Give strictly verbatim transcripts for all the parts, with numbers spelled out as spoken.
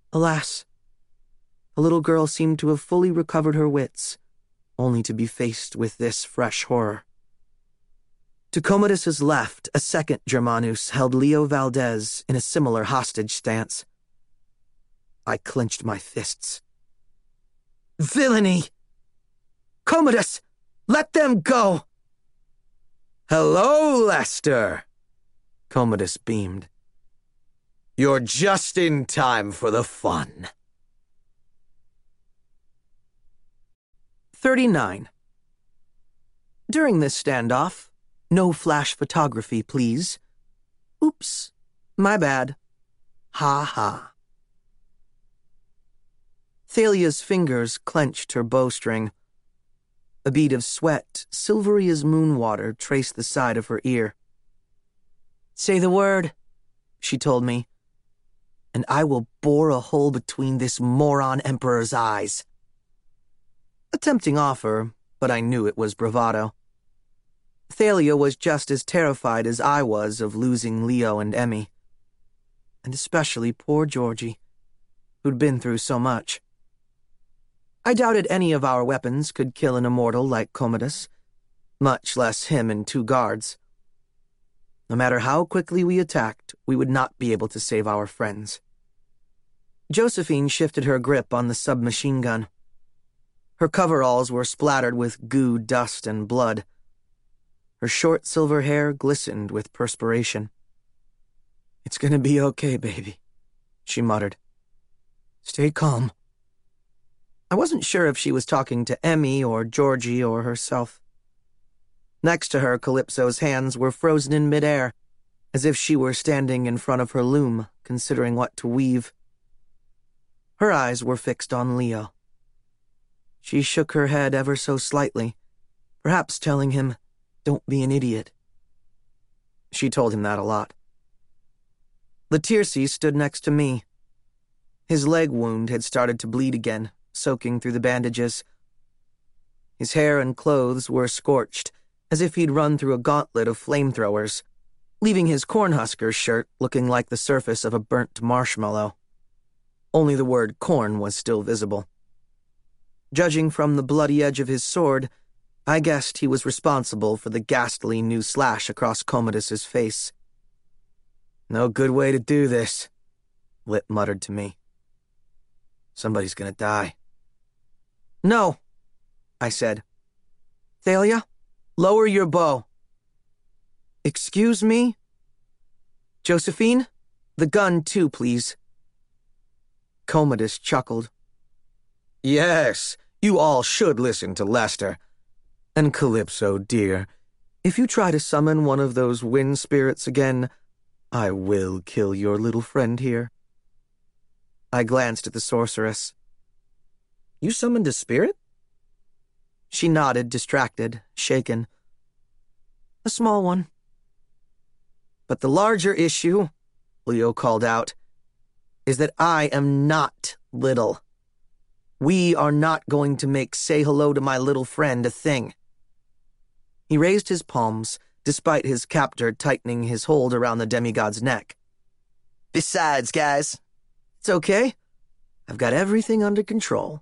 Alas, the little girl seemed to have fully recovered her wits, only to be faced with this fresh horror. To Commodus's left, a second Germanus held Leo Valdez in a similar hostage stance. I clenched my fists. Villainy! Commodus, let them go! Hello, Lester! Commodus beamed. You're just in time for the fun. thirty-nine. During this standoff, no flash photography, please. Oops, my bad. Ha ha. Thalia's fingers clenched her bowstring. A bead of sweat, silvery as moon water, traced the side of her ear. Say the word, she told me, and I will bore a hole between this moron emperor's eyes. A tempting offer, but I knew it was bravado. Thalia was just as terrified as I was of losing Leo and Emmy. And especially poor Georgie, who'd been through so much. I doubted any of our weapons could kill an immortal like Commodus, much less him and two guards. No matter how quickly we attacked, we would not be able to save our friends. Josephine shifted her grip on the submachine gun. Her coveralls were splattered with goo, dust, and blood. Her short silver hair glistened with perspiration. It's gonna be okay, baby, she muttered. Stay calm. I wasn't sure if she was talking to Emmy or Georgie or herself. Next to her, Calypso's hands were frozen in midair, as if she were standing in front of her loom, considering what to weave. Her eyes were fixed on Leo. She shook her head ever so slightly, perhaps telling him, don't be an idiot. She told him that a lot. Latirce stood next to me. His leg wound had started to bleed again, soaking through the bandages. His hair and clothes were scorched, as if he'd run through a gauntlet of flamethrowers, leaving his Cornhusker shirt looking like the surface of a burnt marshmallow. Only the word corn was still visible. Judging from the bloody edge of his sword, I guessed he was responsible for the ghastly new slash across Commodus's face. No good way to do this, Lip muttered to me. Somebody's gonna die. No, I said. Thalia, lower your bow. Excuse me? Josephine, the gun too, please. Commodus chuckled. Yes, you all should listen to Lester. And Calypso, dear, if you try to summon one of those wind spirits again, I will kill your little friend here. I glanced at the sorceress. You summoned a spirit? She nodded, distracted, shaken. A small one. But the larger issue, Leo called out, is that I am not little. We are not going to make say hello to my little friend a thing. He raised his palms, despite his captor tightening his hold around the demigod's neck. Besides, guys, it's okay. I've got everything under control.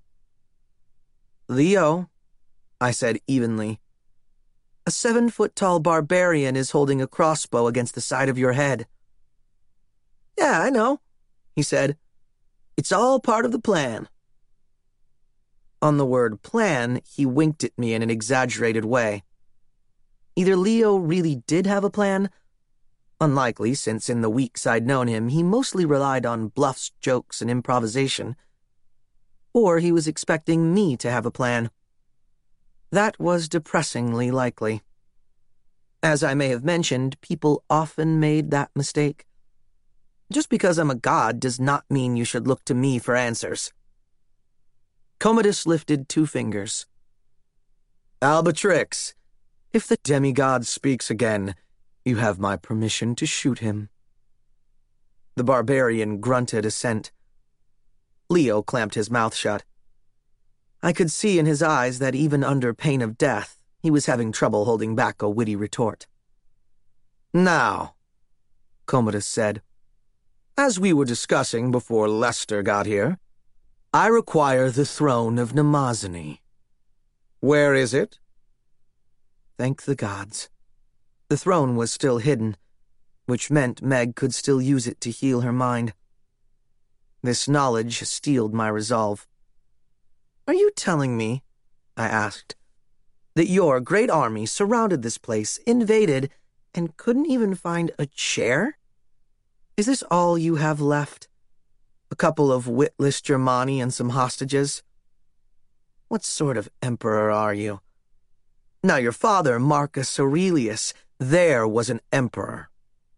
Leo, I said evenly, a seven-foot-tall barbarian is holding a crossbow against the side of your head. Yeah, I know, he said. It's all part of the plan. On the word plan, he winked at me in an exaggerated way. Either Leo really did have a plan, unlikely since in the weeks I'd known him he mostly relied on bluffs, jokes, and improvisation, or he was expecting me to have a plan. That was depressingly likely. As I may have mentioned, people often made that mistake. Just because I'm a god does not mean you should look to me for answers. Commodus lifted two fingers. Albatrix, if the demigod speaks again, you have my permission to shoot him. The barbarian grunted assent. Leo clamped his mouth shut. I could see in his eyes that even under pain of death, he was having trouble holding back a witty retort. Now, Commodus said, As we were discussing before Lester got here, I require the throne of Namazani. Where is it? Thank the gods. The throne was still hidden, which meant Meg could still use it to heal her mind. This knowledge steeled my resolve. Are you telling me, I asked, that your great army surrounded this place, invaded, and couldn't even find a chair? Is this all you have left? A couple of witless Germani and some hostages? What sort of emperor are you? Now your father, Marcus Aurelius, there was an emperor.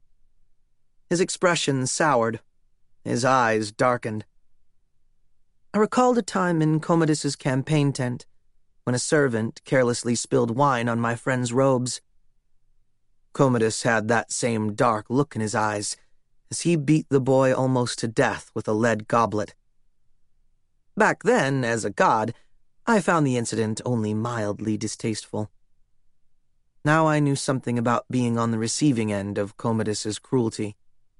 His expression soured. His eyes darkened. I recalled a time in Commodus's campaign tent when a servant carelessly spilled wine on my friend's robes. Commodus had that same dark look in his eyes as he beat the boy almost to death with a lead goblet. Back then, as a god, I found the incident only mildly distasteful. Now I knew something about being on the receiving end of Commodus's cruelty.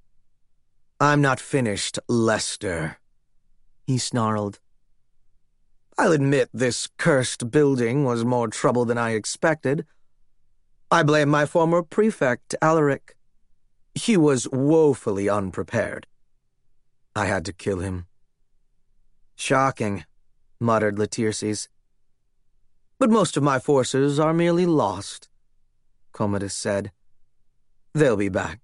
I'm not finished, Lester, he snarled. I'll admit this cursed building was more trouble than I expected. I blame my former prefect, Alaric. He was woefully unprepared. I had to kill him. Shocking, muttered Latirces. But most of my forces are merely lost, Commodus said. They'll be back.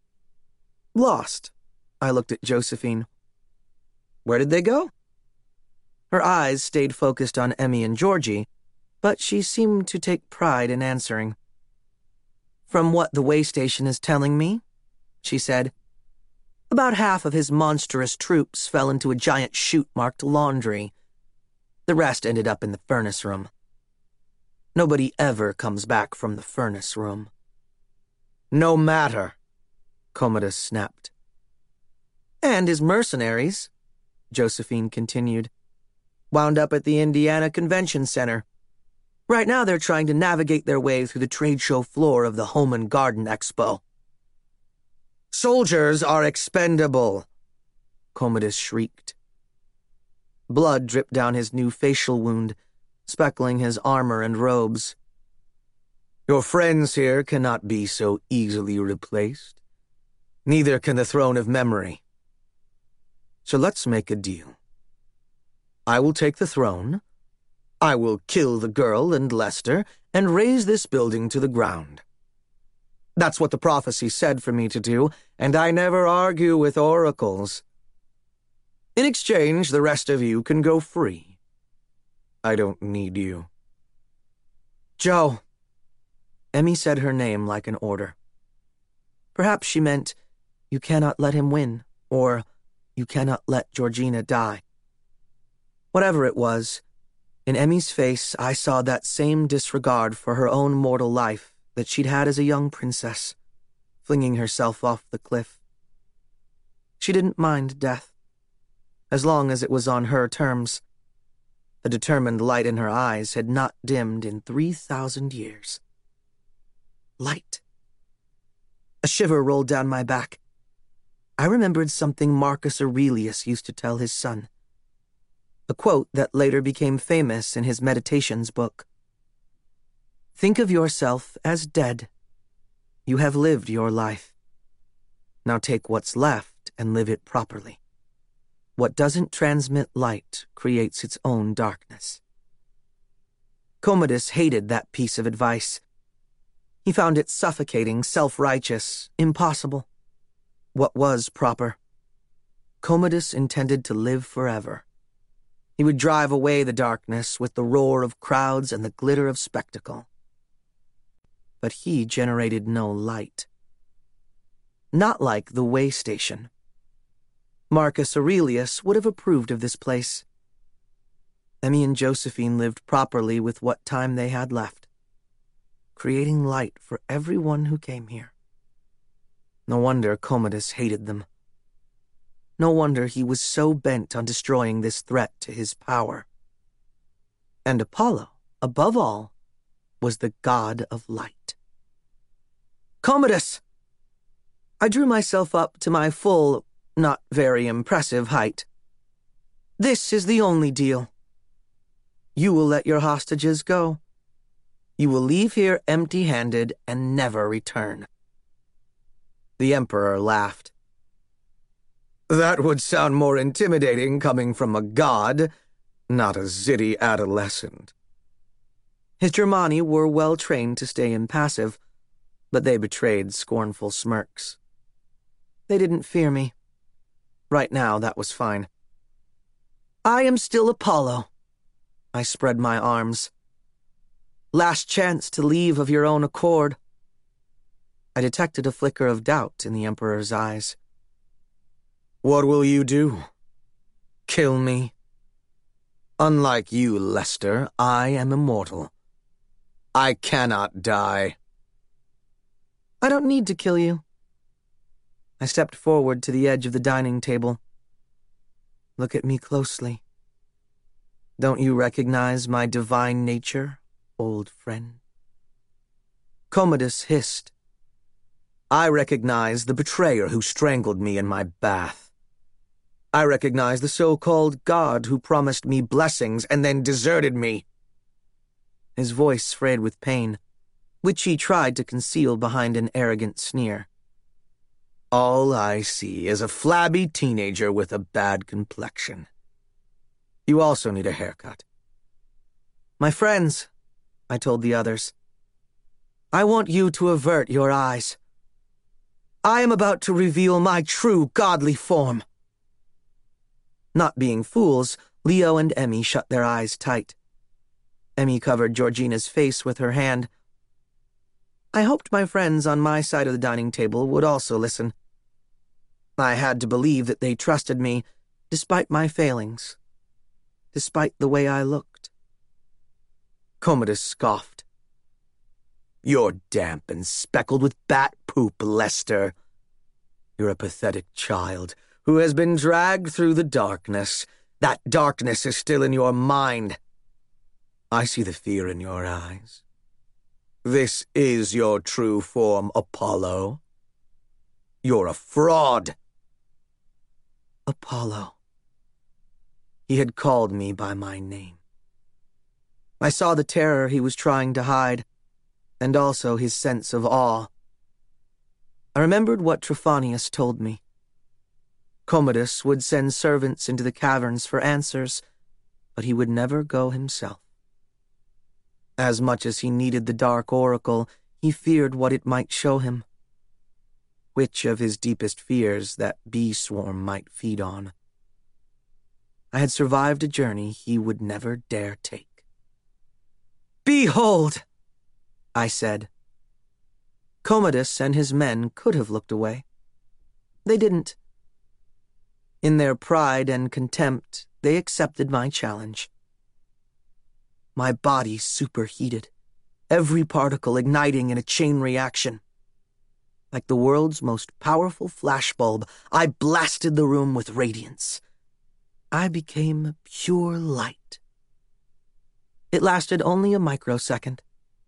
Lost? I looked at Josephine. Where did they go? Her eyes stayed focused on Emmy and Georgie, but she seemed to take pride in answering. From what the way station is telling me, she said, about half of his monstrous troops fell into a giant chute marked laundry. The rest ended up in the furnace room. Nobody ever comes back from the furnace room. No matter, Commodus snapped. And his mercenaries, Josephine continued, wound up at the Indiana Convention Center. Right now they're trying to navigate their way through the trade show floor of the Home and Garden Expo. Soldiers are expendable, Commodus shrieked. Blood dripped down his new facial wound, speckling his armor and robes. Your friends here cannot be so easily replaced. Neither can the throne of memory. So let's make a deal. I will take the throne, I will kill the girl and Lester, and raze this building to the ground. That's what the prophecy said for me to do, and I never argue with oracles. In exchange, the rest of you can go free. I don't need you. Joe. Emmy said her name like an order. Perhaps she meant, you cannot let him win, or you cannot let Georgina die. Whatever it was, in Emmy's face I saw that same disregard for her own mortal life that she'd had as a young princess, flinging herself off the cliff. She didn't mind death, as long as it was on her terms. The determined light in her eyes had not dimmed in three thousand years. Light. A shiver rolled down my back. I remembered something Marcus Aurelius used to tell his son. A quote that later became famous in his Meditations book. Think of yourself as dead. You have lived your life. Now take what's left and live it properly. What doesn't transmit light creates its own darkness. Commodus hated that piece of advice. He found it suffocating, self-righteous, impossible. What was proper? Commodus intended to live forever. He would drive away the darkness with the roar of crowds and the glitter of spectacle. But he generated no light. Not like the way station. Marcus Aurelius would have approved of this place. Emmy and Josephine lived properly with what time they had left, creating light for everyone who came here. No wonder Commodus hated them. No wonder he was so bent on destroying this threat to his power. And Apollo, above all, was the god of light. Commodus! I drew myself up to my full, not very impressive height. This is the only deal. You will let your hostages go. You will leave here empty-handed and never return. The Emperor laughed. That would sound more intimidating coming from a god, not a zitty adolescent. His Germani were well trained to stay impassive, but they betrayed scornful smirks. They didn't fear me. Right now, that was fine. I am still Apollo. I spread my arms. Last chance to leave of your own accord. I detected a flicker of doubt in the Emperor's eyes. What will you do? Kill me? Unlike you, Lester, I am immortal. I cannot die. I don't need to kill you. I stepped forward to the edge of the dining table. Look at me closely. Don't you recognize my divine nature, old friend? Commodus hissed. I recognize the betrayer who strangled me in my bath. I recognize the so-called god who promised me blessings and then deserted me. His voice frayed with pain, which he tried to conceal behind an arrogant sneer. All I see is a flabby teenager with a bad complexion. You also need a haircut. My friends, I told the others, I want you to avert your eyes. I am about to reveal my true godly form. Not being fools, Leo and Emmy shut their eyes tight. Emmy covered Georgina's face with her hand. I hoped my friends on my side of the dining table would also listen. I had to believe that they trusted me, despite my failings, despite the way I looked. Commodus scoffed. You're damp and speckled with bat poop, Lester. You're a pathetic child who has been dragged through the darkness. That darkness is still in your mind. I see the fear in your eyes. This is your true form, Apollo. You're a fraud. Apollo. He had called me by my name. I saw the terror he was trying to hide, and also his sense of awe. I remembered what Trophonius told me. Commodus would send servants into the caverns for answers, but he would never go himself. As much as he needed the Dark Oracle, he feared what it might show him. Which of his deepest fears that bee swarm might feed on. I had survived a journey he would never dare take. Behold! I said. Commodus and his men could have looked away. They didn't. In their pride and contempt, they accepted my challenge. My body superheated, every particle igniting in a chain reaction. Like the world's most powerful flashbulb, I blasted the room with radiance. I became pure light. It lasted only a microsecond.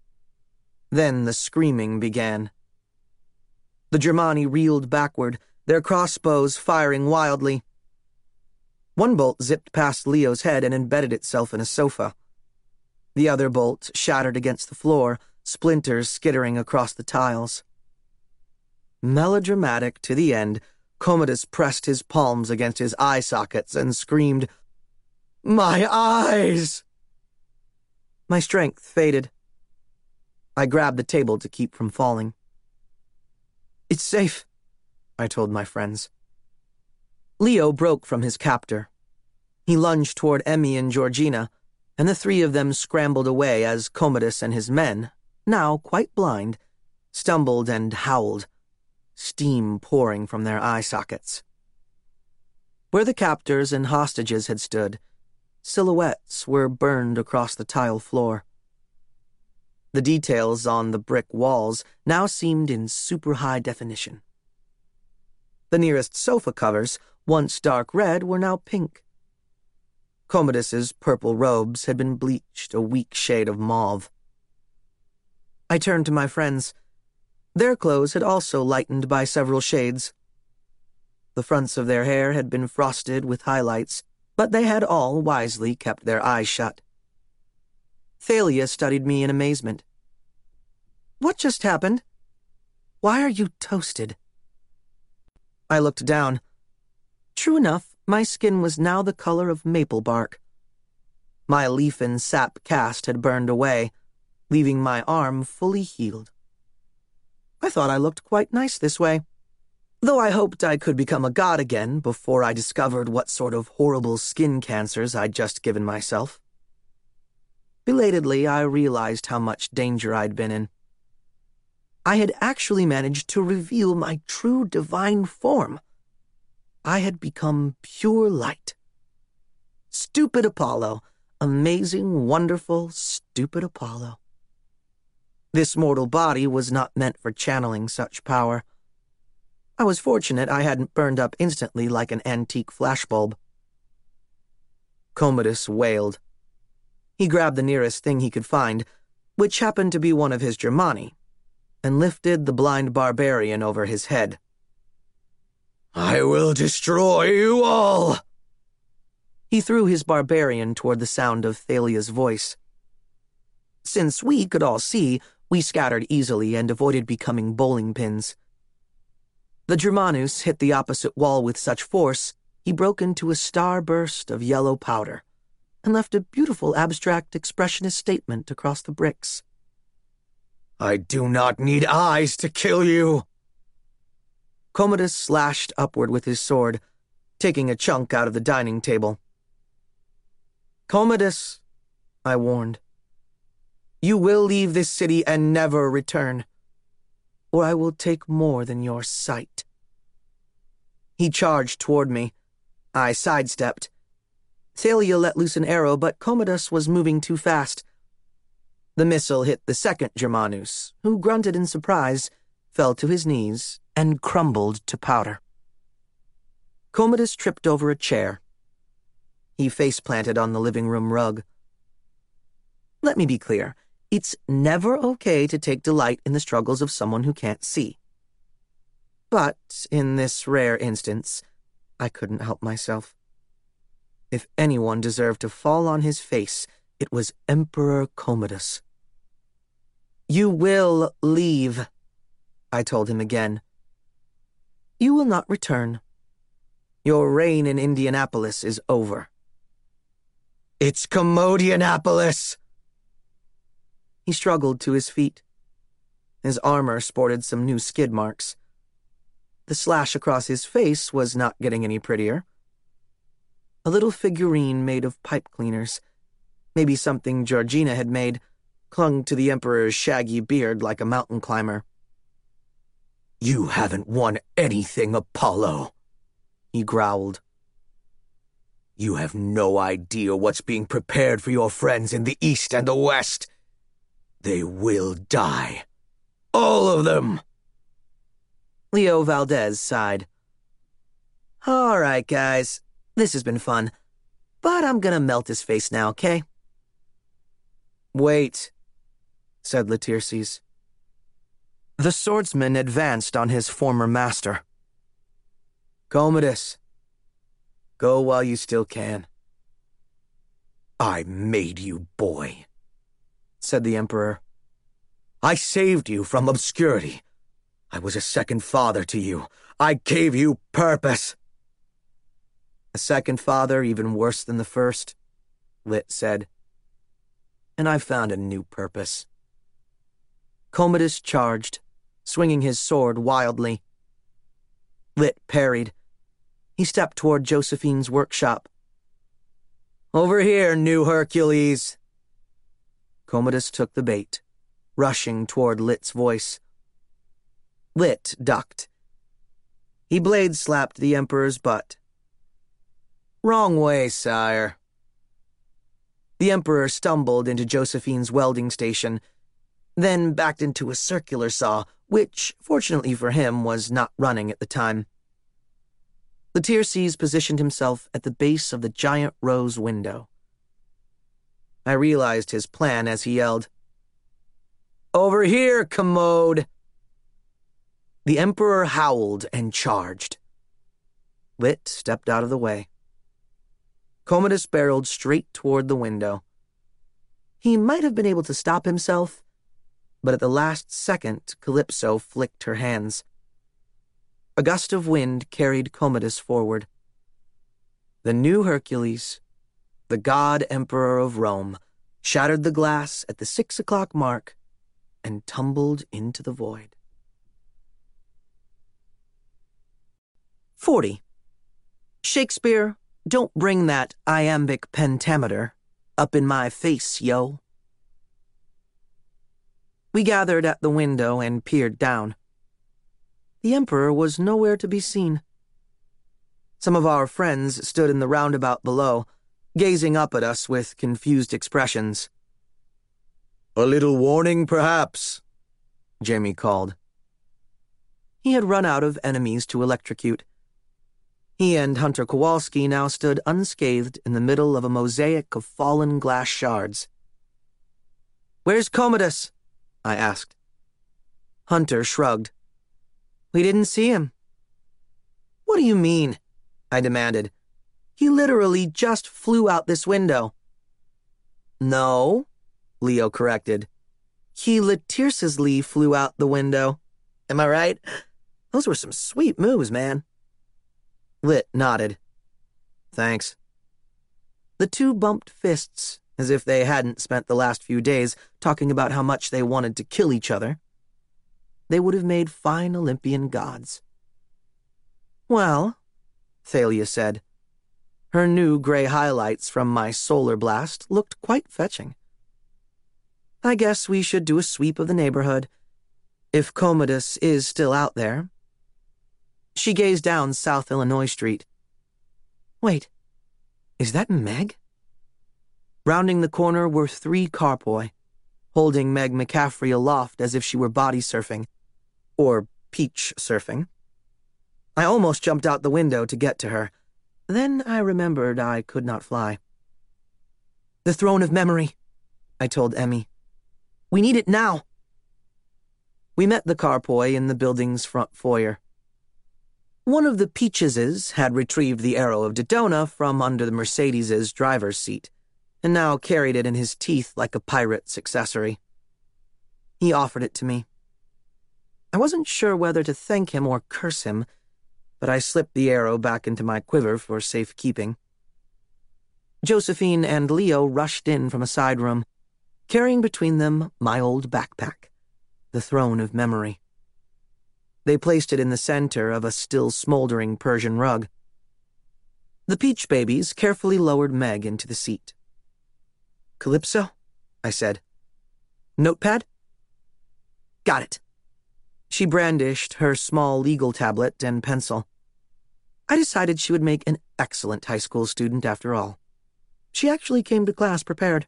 Then the screaming began. The Germani reeled backward, their crossbows firing wildly. One bolt zipped past Leo's head and embedded itself in a sofa. The other bolt shattered against the floor, splinters skittering across the tiles. Melodramatic to the end, Commodus pressed his palms against his eye sockets and screamed, My eyes! My strength faded. I grabbed the table to keep from falling. It's safe, I told my friends. Leo broke from his captor. He lunged toward Emmy and Georgina, and the three of them scrambled away as Commodus and his men, now quite blind, stumbled and howled, steam pouring from their eye sockets. Where the captors and hostages had stood, silhouettes were burned across the tile floor. The details on the brick walls now seemed in super high definition. The nearest sofa covers, once dark red, were now pink. Commodus's purple robes had been bleached a weak shade of mauve. I turned to my friends. Their clothes had also lightened by several shades. The fronts of their hair had been frosted with highlights, but they had all wisely kept their eyes shut. Thalia studied me in amazement. "What just happened? Why are you toasted?" I looked down. True enough, my skin was now the color of maple bark. My leaf and sap cast had burned away, leaving my arm fully healed. I thought I looked quite nice this way, though I hoped I could become a god again before I discovered what sort of horrible skin cancers I'd just given myself. Belatedly, I realized how much danger I'd been in. I had actually managed to reveal my true divine form. I had become pure light. Stupid Apollo. Amazing, wonderful, stupid Apollo. This mortal body was not meant for channeling such power. I was fortunate I hadn't burned up instantly like an antique flashbulb. Commodus wailed. He grabbed the nearest thing he could find, which happened to be one of his Germani, and lifted the blind barbarian over his head. "I will destroy you all!" He threw his barbarian toward the sound of Thalia's voice. Since we could all see, we scattered easily and avoided becoming bowling pins. The Germanus hit the opposite wall with such force, he broke into a starburst of yellow powder and left a beautiful abstract expressionist statement across the bricks. "I do not need eyes to kill you." Commodus slashed upward with his sword, taking a chunk out of the dining table. "Commodus," I warned, "you will leave this city and never return, or I will take more than your sight." He charged toward me. I sidestepped. Thalia let loose an arrow, but Commodus was moving too fast. The missile hit the second Germanus, who grunted in surprise, fell to his knees, and crumbled to powder. Commodus tripped over a chair. He face-planted on the living room rug. Let me be clear. It's never okay to take delight in the struggles of someone who can't see. But in this rare instance, I couldn't help myself. If anyone deserved to fall on his face, it was Emperor Commodus. "You will leave," I told him again. "You will not return. Your reign in Indianapolis is over." "It's Commodianapolis!" He struggled to his feet. His armor sported some new skid marks. The slash across his face was not getting any prettier. A little figurine made of pipe cleaners, maybe something Georgina had made, clung to the Emperor's shaggy beard like a mountain climber. "You haven't won anything, Apollo," he growled. "You have no idea what's being prepared for your friends in the East and the West. They will die. All of them." Leo Valdez sighed. "All right, guys. This has been fun. But I'm gonna melt his face now, okay?" "Wait," said Latirces. The swordsman advanced on his former master. "Commodus, go while you still can." "I made you, boy," said the Emperor. "I saved you from obscurity. I was a second father to you. I gave you purpose." "A second father even worse than the first," Lit said. "And I found a new purpose." Commodus charged, swinging his sword wildly. Lit parried. He stepped toward Josephine's workshop. "Over here, new Hercules." Commodus took the bait, rushing toward Lit's voice. Lit ducked. He blade-slapped the Emperor's butt. "Wrong way, sire." The Emperor stumbled into Josephine's welding station, then backed into a circular saw, which, fortunately for him, was not running at the time. Latirces positioned himself at the base of the giant rose window. I realized his plan as he yelled, "Over here, Commode!" The Emperor howled and charged. Lit stepped out of the way. Commodus barreled straight toward the window. He might have been able to stop himself, but at the last second, Calypso flicked her hands. A gust of wind carried Commodus forward. The new Hercules, the god emperor of Rome, shattered the glass at the six o'clock mark and tumbled into the void. forty. Shakespeare, don't bring that iambic pentameter up in my face, yo. We gathered at the window and peered down. The Emperor was nowhere to be seen. Some of our friends stood in the roundabout below, gazing up at us with confused expressions. "A little warning, perhaps," Jamie called. He had run out of enemies to electrocute. He and Hunter Kowalski now stood unscathed in the middle of a mosaic of fallen glass shards. "Where's Commodus?" I asked. Hunter shrugged. "We didn't see him." "What do you mean?" I demanded. "He literally just flew out this window." "No," Leo corrected. "He literally flew out the window. Am I right? Those were some sweet moves, man." Lit nodded. "Thanks." The two bumped fists, as if they hadn't spent the last few days talking about how much they wanted to kill each other. They would have made fine Olympian gods. "Well," Thalia said. Her new gray highlights from my solar blast looked quite fetching. "I guess we should do a sweep of the neighborhood, if Commodus is still out there." She gazed down South Illinois Street. "Wait, is that Meg?" Rounding the corner were three carpoi, holding Meg McCaffrey aloft as if she were body surfing, or peach surfing. I almost jumped out the window to get to her. Then I remembered I could not fly. "The throne of memory," I told Emmy. "We need it now." We met the carpoi in the building's front foyer. One of the Peacheses had retrieved the arrow of Dodona from under the Mercedes's driver's seat, and now carried it in his teeth like a pirate's accessory. He offered it to me. I wasn't sure whether to thank him or curse him, but I slipped the arrow back into my quiver for safekeeping. Josephine and Leo rushed in from a side room, carrying between them my old backpack, the throne of memory. They placed it in the center of a still smoldering Persian rug. The Peach babies carefully lowered Meg into the seat. "Calypso?" I said. "Notepad?" "Got it." She brandished her small legal tablet and pencil. I decided she would make an excellent high school student after all. She actually came to class prepared.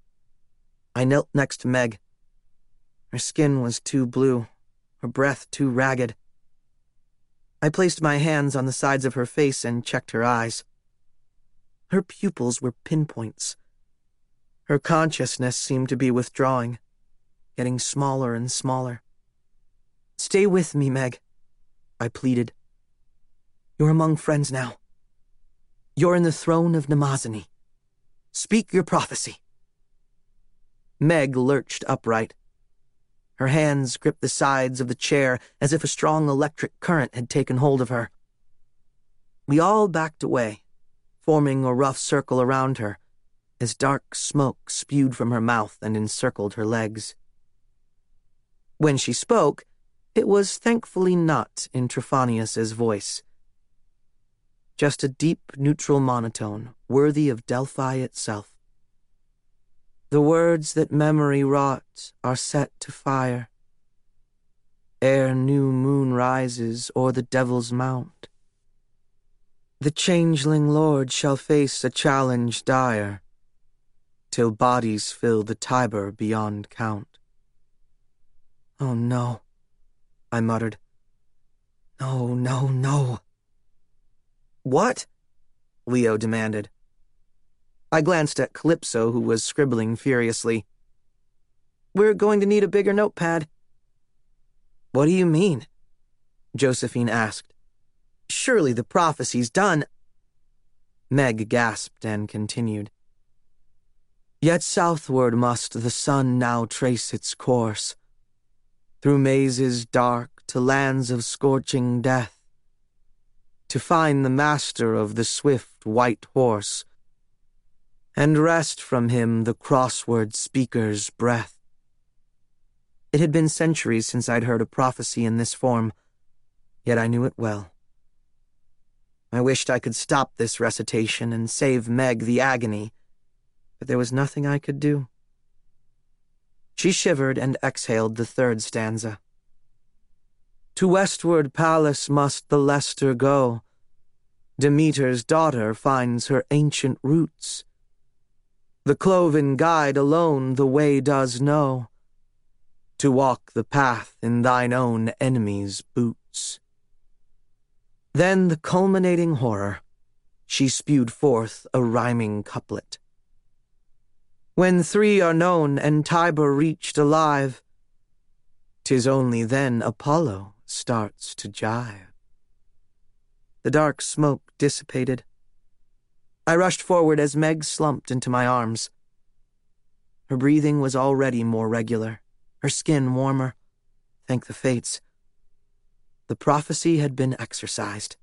I knelt next to Meg. Her skin was too blue, her breath too ragged. I placed my hands on the sides of her face and checked her eyes. Her pupils were pinpoints. Her consciousness seemed to be withdrawing, getting smaller and smaller. "Stay with me, Meg," I pleaded. "You're among friends now. You're in the throne of Mnemosyne. Speak your prophecy." Meg lurched upright. Her hands gripped the sides of the chair as if a strong electric current had taken hold of her. We all backed away, forming a rough circle around her, as dark smoke spewed from her mouth and encircled her legs. When she spoke, it was thankfully not in Trophonius's voice. Just a deep, neutral monotone, worthy of Delphi itself. "The words that memory wrought are set to fire, ere new moon rises o'er the devil's mount. The changeling lord shall face a challenge dire, till bodies fill the Tiber beyond count." "Oh no," I muttered. "No, no, no." "What?" Leo demanded. I glanced at Calypso, who was scribbling furiously. "We're going to need a bigger notepad." "What do you mean?" Josephine asked. Surely the prophecy's done. Meg gasped and continued. Yet southward must the sun now trace its course, through mazes dark to lands of scorching death, to find the master of the swift white horse, and wrest from him the crossword speaker's breath. It had been centuries since I'd heard a prophecy in this form, yet I knew it well. I wished I could stop this recitation and save Meg the agony, but there was nothing I could do. She shivered and exhaled the third stanza. To westward Pallas must the Leicester go. Demeter's daughter finds her ancient roots. The cloven guide alone the way does know, to walk the path in thine own enemy's boots. Then the culminating horror, she spewed forth a rhyming couplet. When three are known and Tiber reached alive, 'tis only then Apollo starts to jive. The dark smoke dissipated. I rushed forward as Meg slumped into my arms. Her breathing was already more regular, her skin warmer. Thank the fates. The prophecy had been exorcised.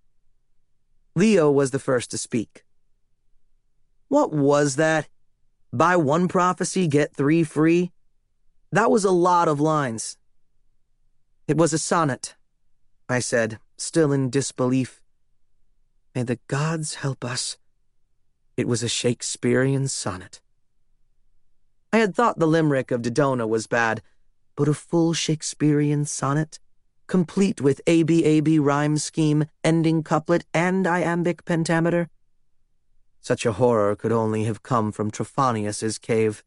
Leo was the first to speak. What was that? Buy one prophecy, get three free? That was a lot of lines. It was a sonnet, I said, still in disbelief. May the gods help us. It was a Shakespearean sonnet. I had thought the limerick of Dodona was bad, but a full Shakespearean sonnet, complete with A B A B rhyme scheme, ending couplet, and iambic pentameter? Such a horror could only have come from Trophonius's cave.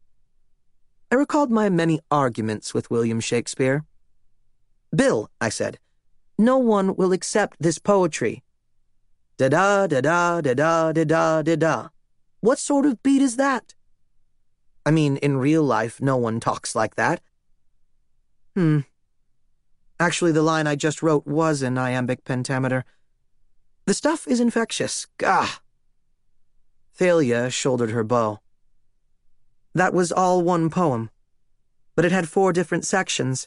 I recalled my many arguments with William Shakespeare. Bill, I said, no one will accept this poetry. Da-da, da-da, da-da, da-da, da-da. What sort of beat is that? I mean, in real life, no one talks like that. Hmm. Actually, the line I just wrote was in iambic pentameter. The stuff is infectious. Gah! Thalia shouldered her bow. That was all one poem, but it had four different sections.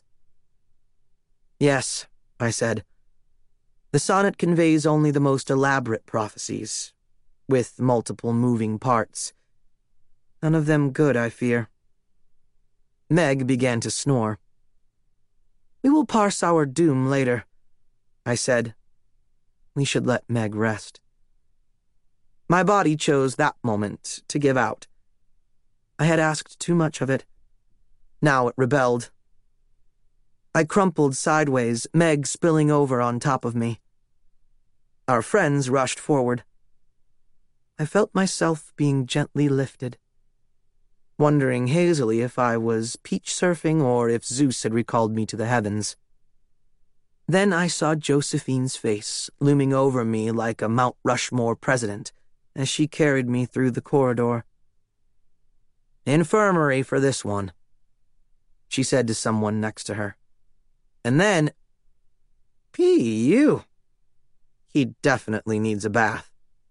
Yes, I said. The sonnet conveys only the most elaborate prophecies, with multiple moving parts. None of them good, I fear. Meg began to snore. We will parse our doom later, I said. We should let Meg rest. My body chose that moment to give out. I had asked too much of it. Now it rebelled. I crumpled sideways, Meg spilling over on top of me. Our friends rushed forward. I felt myself being gently lifted, wondering hazily if I was peach surfing or if Zeus had recalled me to the heavens. Then I saw Josephine's face looming over me like a Mount Rushmore president as she carried me through the corridor. Infirmary for this one, she said to someone next to her. And then, P U. He definitely needs a bath.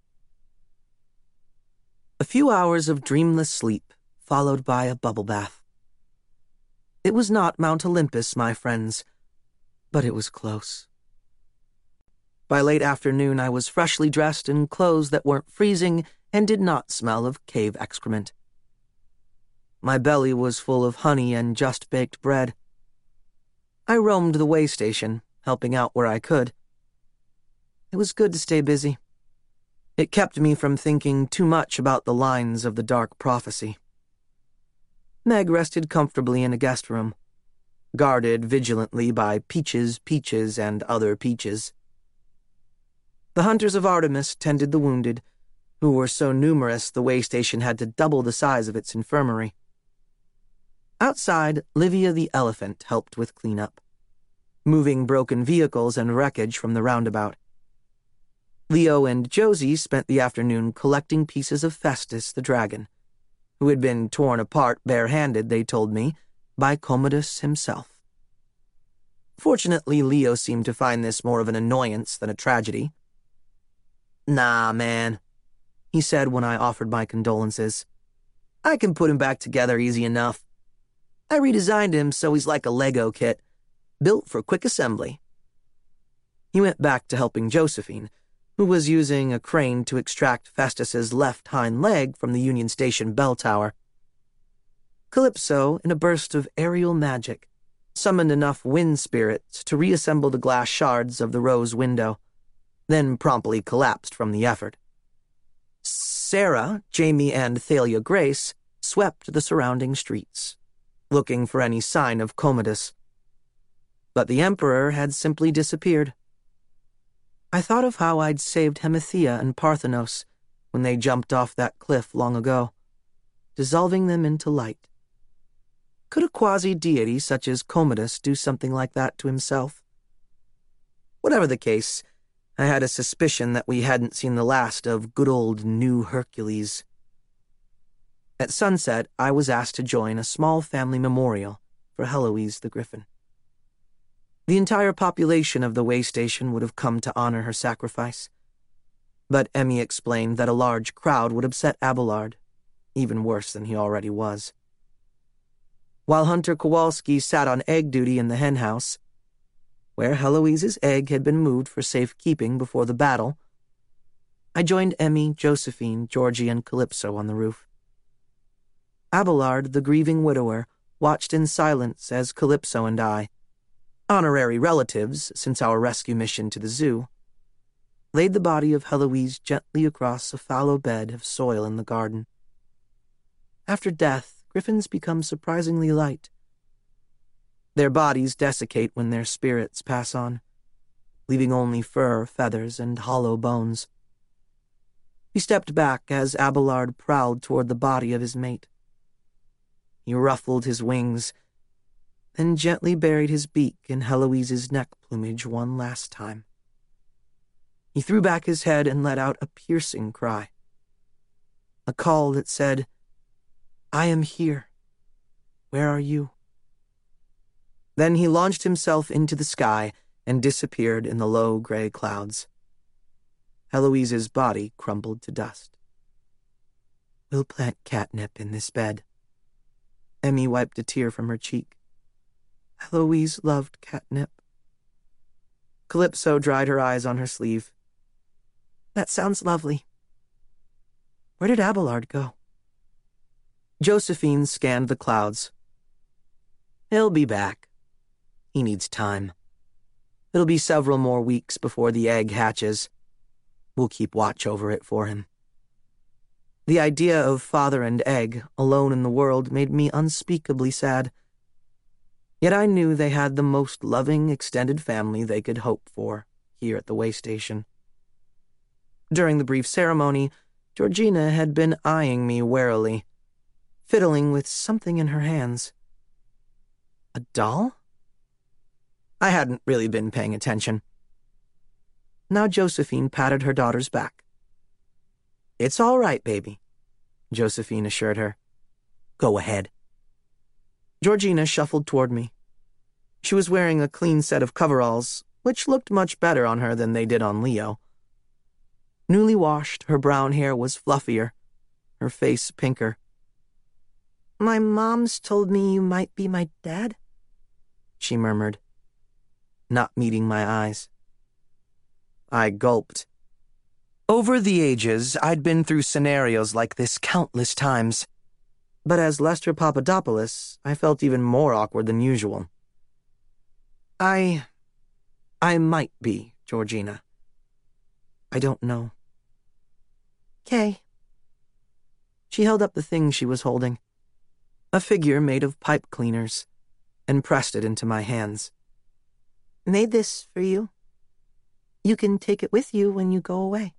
A few hours of dreamless sleep, followed by a bubble bath. It was not Mount Olympus, my friends, but it was close. By late afternoon, I was freshly dressed in clothes that weren't freezing and did not smell of cave excrement. My belly was full of honey and just-baked bread. I roamed the way station, helping out where I could. It was good to stay busy. It kept me from thinking too much about the lines of the dark prophecy. Meg rested comfortably in a guest room, guarded vigilantly by Peaches, Peaches, and other Peaches. The hunters of Artemis tended the wounded, who were so numerous the way station had to double the size of its infirmary. Outside, Livia the elephant helped with cleanup, moving broken vehicles and wreckage from the roundabout. Leo and Josie spent the afternoon collecting pieces of Festus the dragon, who had been torn apart barehanded, they told me, by Commodus himself. Fortunately, Leo seemed to find this more of an annoyance than a tragedy. "Nah, man," he said when I offered my condolences. "I can put him back together easy enough. I redesigned him so he's like a Lego kit, built for quick assembly." He went back to helping Josephine, who was using a crane to extract Festus's left hind leg from the Union Station bell tower. Calypso, in a burst of aerial magic, summoned enough wind spirits to reassemble the glass shards of the rose window, then promptly collapsed from the effort. Sarah, Jamie, and Thalia Grace swept the surrounding streets, looking for any sign of Commodus. But the Emperor had simply disappeared. I thought of how I'd saved Hemithea and Parthenos when they jumped off that cliff long ago, dissolving them into light. Could a quasi-deity such as Commodus do something like that to himself? Whatever the case, I had a suspicion that we hadn't seen the last of good old New Hercules. At sunset, I was asked to join a small family memorial for Heloise the Griffin. The entire population of the way station would have come to honor her sacrifice, but Emmy explained that a large crowd would upset Abelard, even worse than he already was. While Hunter Kowalski sat on egg duty in the henhouse, where Heloise's egg had been moved for safekeeping before the battle, I joined Emmy, Josephine, Georgie, and Calypso on the roof. Abelard, the grieving widower, watched in silence as Calypso and I, honorary relatives since our rescue mission to the zoo, laid the body of Heloise gently across a fallow bed of soil in the garden. After death, griffins become surprisingly light. Their bodies desiccate when their spirits pass on, leaving only fur, feathers, and hollow bones. He stepped back as Abelard prowled toward the body of his mate. He ruffled his wings, then gently buried his beak in Heloise's neck plumage one last time. He threw back his head and let out a piercing cry. A call that said, "I am here. Where are you?" Then he launched himself into the sky and disappeared in the low gray clouds. Heloise's body crumbled to dust. "We'll plant catnip in this bed." Emmy wiped a tear from her cheek. Heloise loved catnip. Calypso dried her eyes on her sleeve. "That sounds lovely. Where did Abelard go?" Josephine scanned the clouds. "He'll be back. He needs time. It'll be several more weeks before the egg hatches. We'll keep watch over it for him." The idea of father and egg alone in the world made me unspeakably sad. Yet I knew they had the most loving extended family they could hope for here at the way station. During the brief ceremony, Georgina had been eyeing me warily, fiddling with something in her hands. A doll? I hadn't really been paying attention. Now Josephine patted her daughter's back. "It's all right, baby," Josephine assured her. "Go ahead." Georgina shuffled toward me. She was wearing a clean set of coveralls, which looked much better on her than they did on Leo. Newly washed, her brown hair was fluffier, her face pinker. "My mom's told me you might be my dad," she murmured, not meeting my eyes. I gulped. Over the ages, I'd been through scenarios like this countless times. But as Lester Papadopoulos, I felt even more awkward than usual. I... I might be, Georgina. I don't know. "Kay." She held up the thing she was holding, a figure made of pipe cleaners, and pressed it into my hands. "Made this for you. You can take it with you when you go away."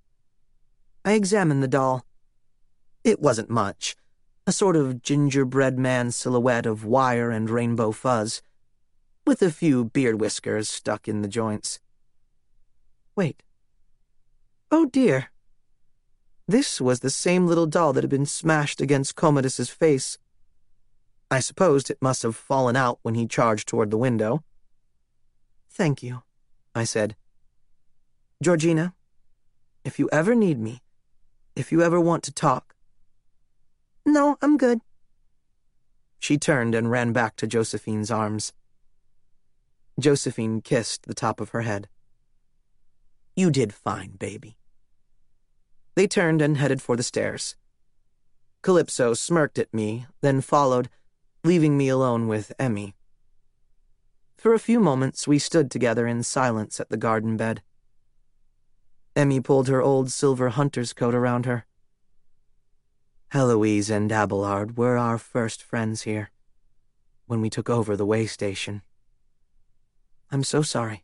I examined the doll. It wasn't much. A sort of gingerbread man silhouette of wire and rainbow fuzz, with a few beard whiskers stuck in the joints. Wait. Oh dear. This was the same little doll that had been smashed against Commodus's face. I supposed it must have fallen out when he charged toward the window. Thank you, I said. Georgina, if you ever need me, if you ever want to talk. No, I'm good. She turned and ran back to Josephine's arms. Josephine kissed the top of her head. You did fine, baby. They turned and headed for the stairs. Calypso smirked at me, then followed, leaving me alone with Emmy. For a few moments we stood together in silence at the garden bed. Emmy pulled her old silver hunter's coat around her. Heloise and Abelard were our first friends here, when we took over the way station. I'm so sorry.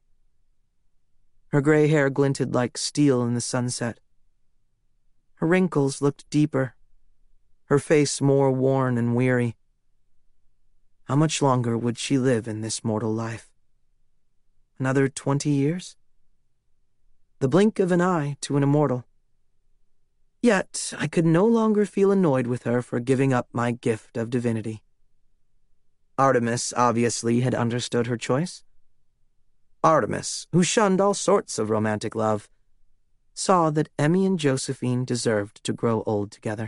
Her gray hair glinted like steel in the sunset. Her wrinkles looked deeper, her face more worn and weary. How much longer would she live in this mortal life? Another twenty years? The blink of an eye to an immortal. Yet I could no longer feel annoyed with her for giving up my gift of divinity. Artemis obviously had understood her choice. Artemis, who shunned all sorts of romantic love, saw that Emmy and Josephine deserved to grow old together.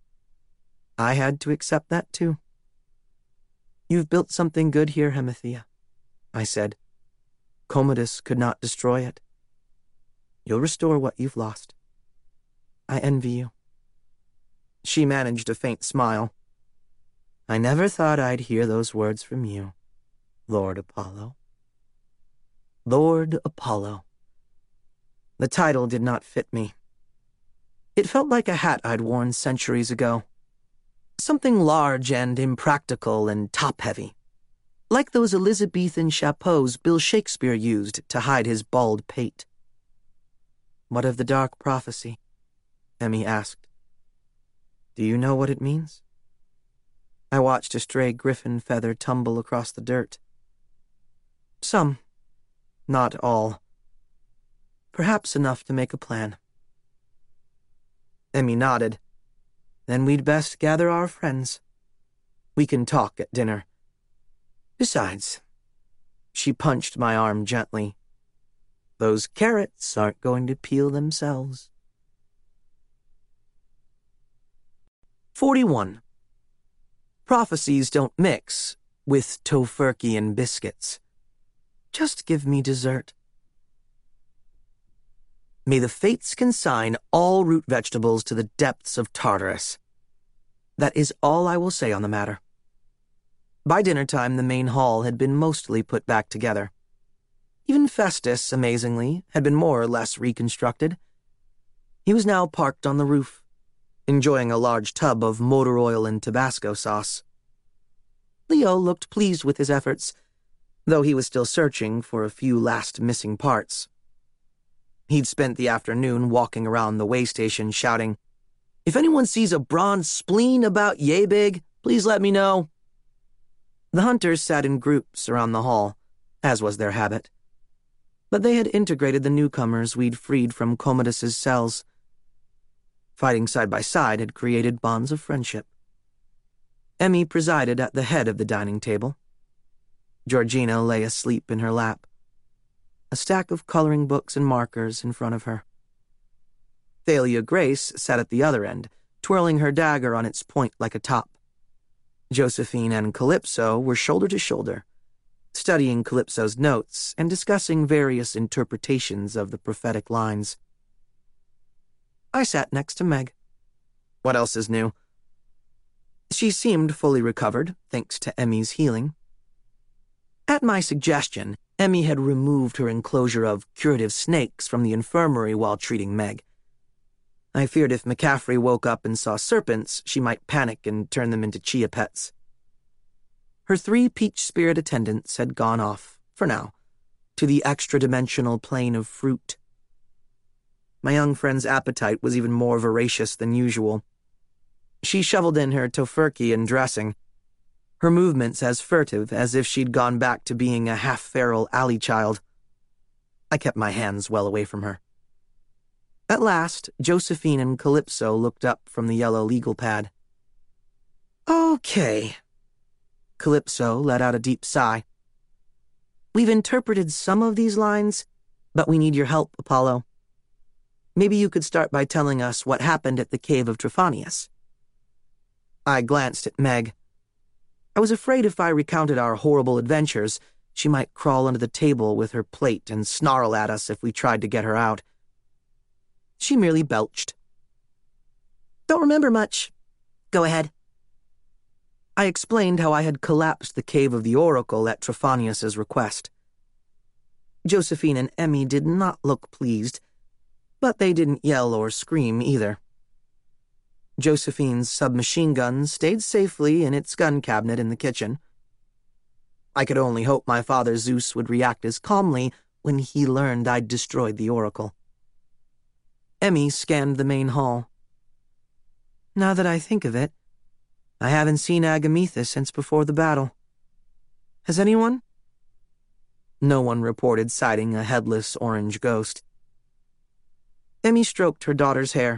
I had to accept that too. You've built something good here, Hemithea, I said. Commodus could not destroy it. You'll restore what you've lost. I envy you. She managed a faint smile. I never thought I'd hear those words from you, Lord Apollo. Lord Apollo. The title did not fit me. It felt like a hat I'd worn centuries ago. Something large and impractical and top-heavy. Like those Elizabethan chapeaus Bill Shakespeare used to hide his bald pate. What of the dark prophecy? Emmy asked. Do you know what it means? I watched a stray griffin feather tumble across the dirt. Some. Not all. Perhaps enough to make a plan. Emmy nodded. Then we'd best gather our friends. We can talk at dinner. Besides, she punched my arm gently. Those carrots aren't going to peel themselves. forty-one. Prophecies don't mix with tofurkey and biscuits. Just give me dessert. May the fates consign all root vegetables to the depths of Tartarus. That is all I will say on the matter. By dinner time, the main hall had been mostly put back together. Even Festus, amazingly, had been more or less reconstructed. He was now parked on the roof, enjoying a large tub of motor oil and Tabasco sauce. Leo looked pleased with his efforts, though he was still searching for a few last missing parts. He'd spent the afternoon walking around the way station shouting, "If anyone sees a bronze spleen about yay big, please let me know." The hunters sat in groups around the hall, as was their habit. But they had integrated the newcomers we'd freed from Commodus's cells. Fighting side by side had created bonds of friendship. Emmy presided at the head of the dining table. Georgina lay asleep in her lap, a stack of coloring books and markers in front of her. Thalia Grace sat at the other end, twirling her dagger on its point like a top. Josephine and Calypso were shoulder to shoulder, studying Calypso's notes and discussing various interpretations of the prophetic lines. I sat next to Meg. What else is new? She seemed fully recovered, thanks to Emmy's healing. At my suggestion, Emmy had removed her enclosure of curative snakes from the infirmary while treating Meg. I feared if McCaffrey woke up and saw serpents, she might panic and turn them into chia pets. Her three peach spirit attendants had gone off, for now, to the extra-dimensional plane of fruit. My young friend's appetite was even more voracious than usual. She shoveled in her tofurkey and dressing, her movements as furtive as if she'd gone back to being a half-feral alley child. I kept my hands well away from her. At last, Josephine and Calypso looked up from the yellow legal pad. Okay. Calypso let out a deep sigh. We've interpreted some of these lines, but we need your help, Apollo. Maybe you could start by telling us what happened at the cave of Trophonius." I glanced at Meg. I was afraid if I recounted our horrible adventures, she might crawl under the table with her plate and snarl at us if we tried to get her out. She merely belched. "Don't remember much. Go ahead." I explained how I had collapsed the Cave of the Oracle at Trophonius's request. Josephine and Emmy did not look pleased, but they didn't yell or scream either. Josephine's submachine gun stayed safely in its gun cabinet in the kitchen. I could only hope my father Zeus would react as calmly when he learned I'd destroyed the Oracle. Emmy scanned the main hall. "Now that I think of it, I haven't seen Agamethus since before the battle. Has anyone?" No one reported sighting a headless orange ghost. Emmy stroked her daughter's hair.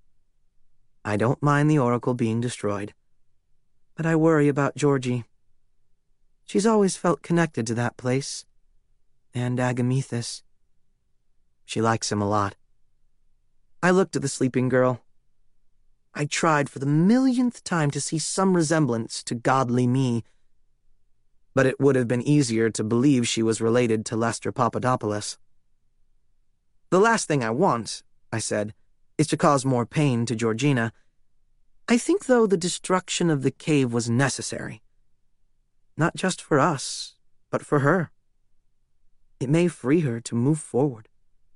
"I don't mind the Oracle being destroyed, but I worry about Georgie. She's always felt connected to that place, and Agamethus. She likes him a lot." I looked at the sleeping girl. I tried for the millionth time to see some resemblance to godly me, but it would have been easier to believe she was related to Lester Papadopoulos. "The last thing I want," I said, "is to cause more pain to Georgina. I think, though, the destruction of the cave was necessary. Not just for us, but for her. It may free her to move forward."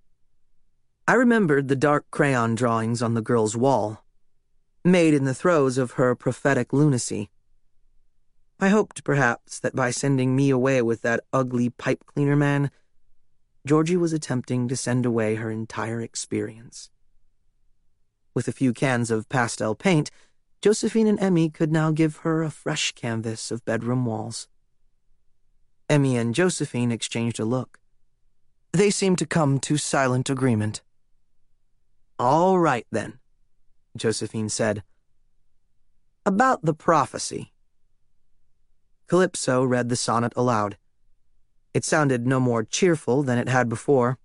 I remembered the dark crayon drawings on the girl's wall, made in the throes of her prophetic lunacy. I hoped, perhaps, that by sending me away with that ugly pipe cleaner man, Georgie was attempting to send away her entire experience. With a few cans of pastel paint, Josephine and Emmy could now give her a fresh canvas of bedroom walls. Emmy and Josephine exchanged a look. They seemed to come to silent agreement. "All right, then," Josephine said. "About the prophecy." Calypso read the sonnet aloud. It sounded no more cheerful than it had before.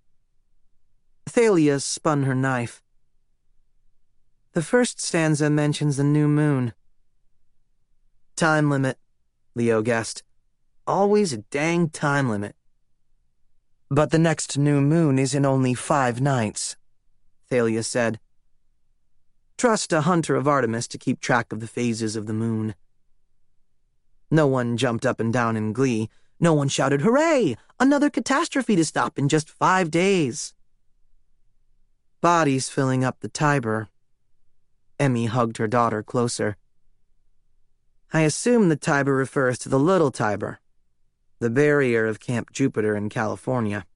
Thalia spun her knife. The first stanza mentions the new moon. "Time limit," Leo guessed. "Always a dang time limit." "But the next new moon is in only five nights," Thalia said. "Trust a hunter of Artemis to keep track of the phases of the moon." No one jumped up and down in glee. No one shouted, "Hooray! Another catastrophe to stop in just five days." Bodies filling up the Tiber. Emmy hugged her daughter closer. "I assume the Tiber refers to the Little Tiber, the barrier of Camp Jupiter in California."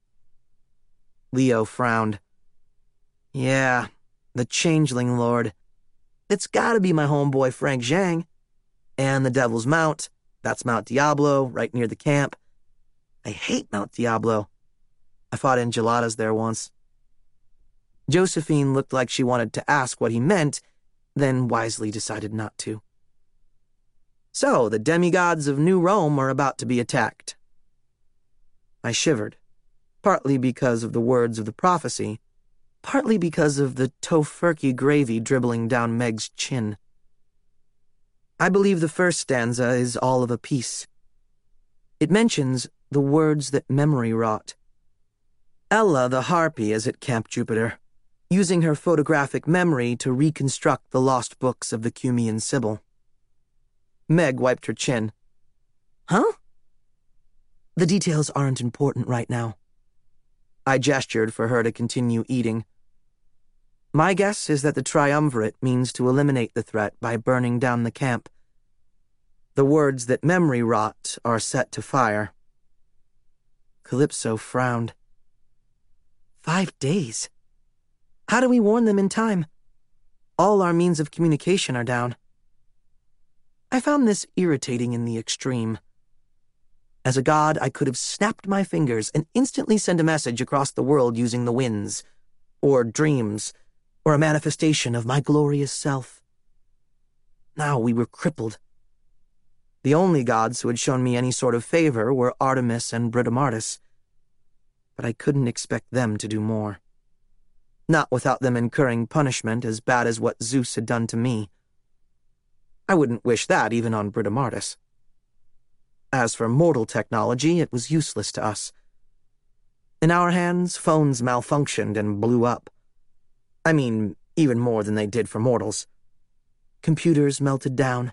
Leo frowned. "Yeah, the Changeling Lord. It's gotta be my homeboy Frank Zhang. And the Devil's Mount, that's Mount Diablo, right near the camp. I hate Mount Diablo. I fought enchiladas there once." Josephine looked like she wanted to ask what he meant, then wisely decided not to. "So, the demigods of New Rome are about to be attacked." I shivered, partly because of the words of the prophecy, partly because of the tofurkey gravy dribbling down Meg's chin. I believe the first stanza is all of a piece. It mentions the words that memory wrought. Ella the Harpy is at Camp Jupiter, using her photographic memory to reconstruct the lost books of the Cumean Sibyl. Meg wiped her chin. "Huh?" "The details aren't important right now." I gestured for her to continue eating. "My guess is that the triumvirate means to eliminate the threat by burning down the camp. The words that memory wrought are set to fire." Calypso frowned. Five days? How do we warn them in time? All our means of communication are down." I found this irritating in the extreme. As a god, I could have snapped my fingers and instantly sent a message across the world using the winds, or dreams, or a manifestation of my glorious self. Now we were crippled. The only gods who had shown me any sort of favor were Artemis and Britomartis. But I couldn't expect them to do more. Not without them incurring punishment as bad as what Zeus had done to me. I wouldn't wish that even on Britomartis. As for mortal technology, it was useless to us. In our hands, phones malfunctioned and blew up. I mean, even more than they did for mortals. Computers melted down.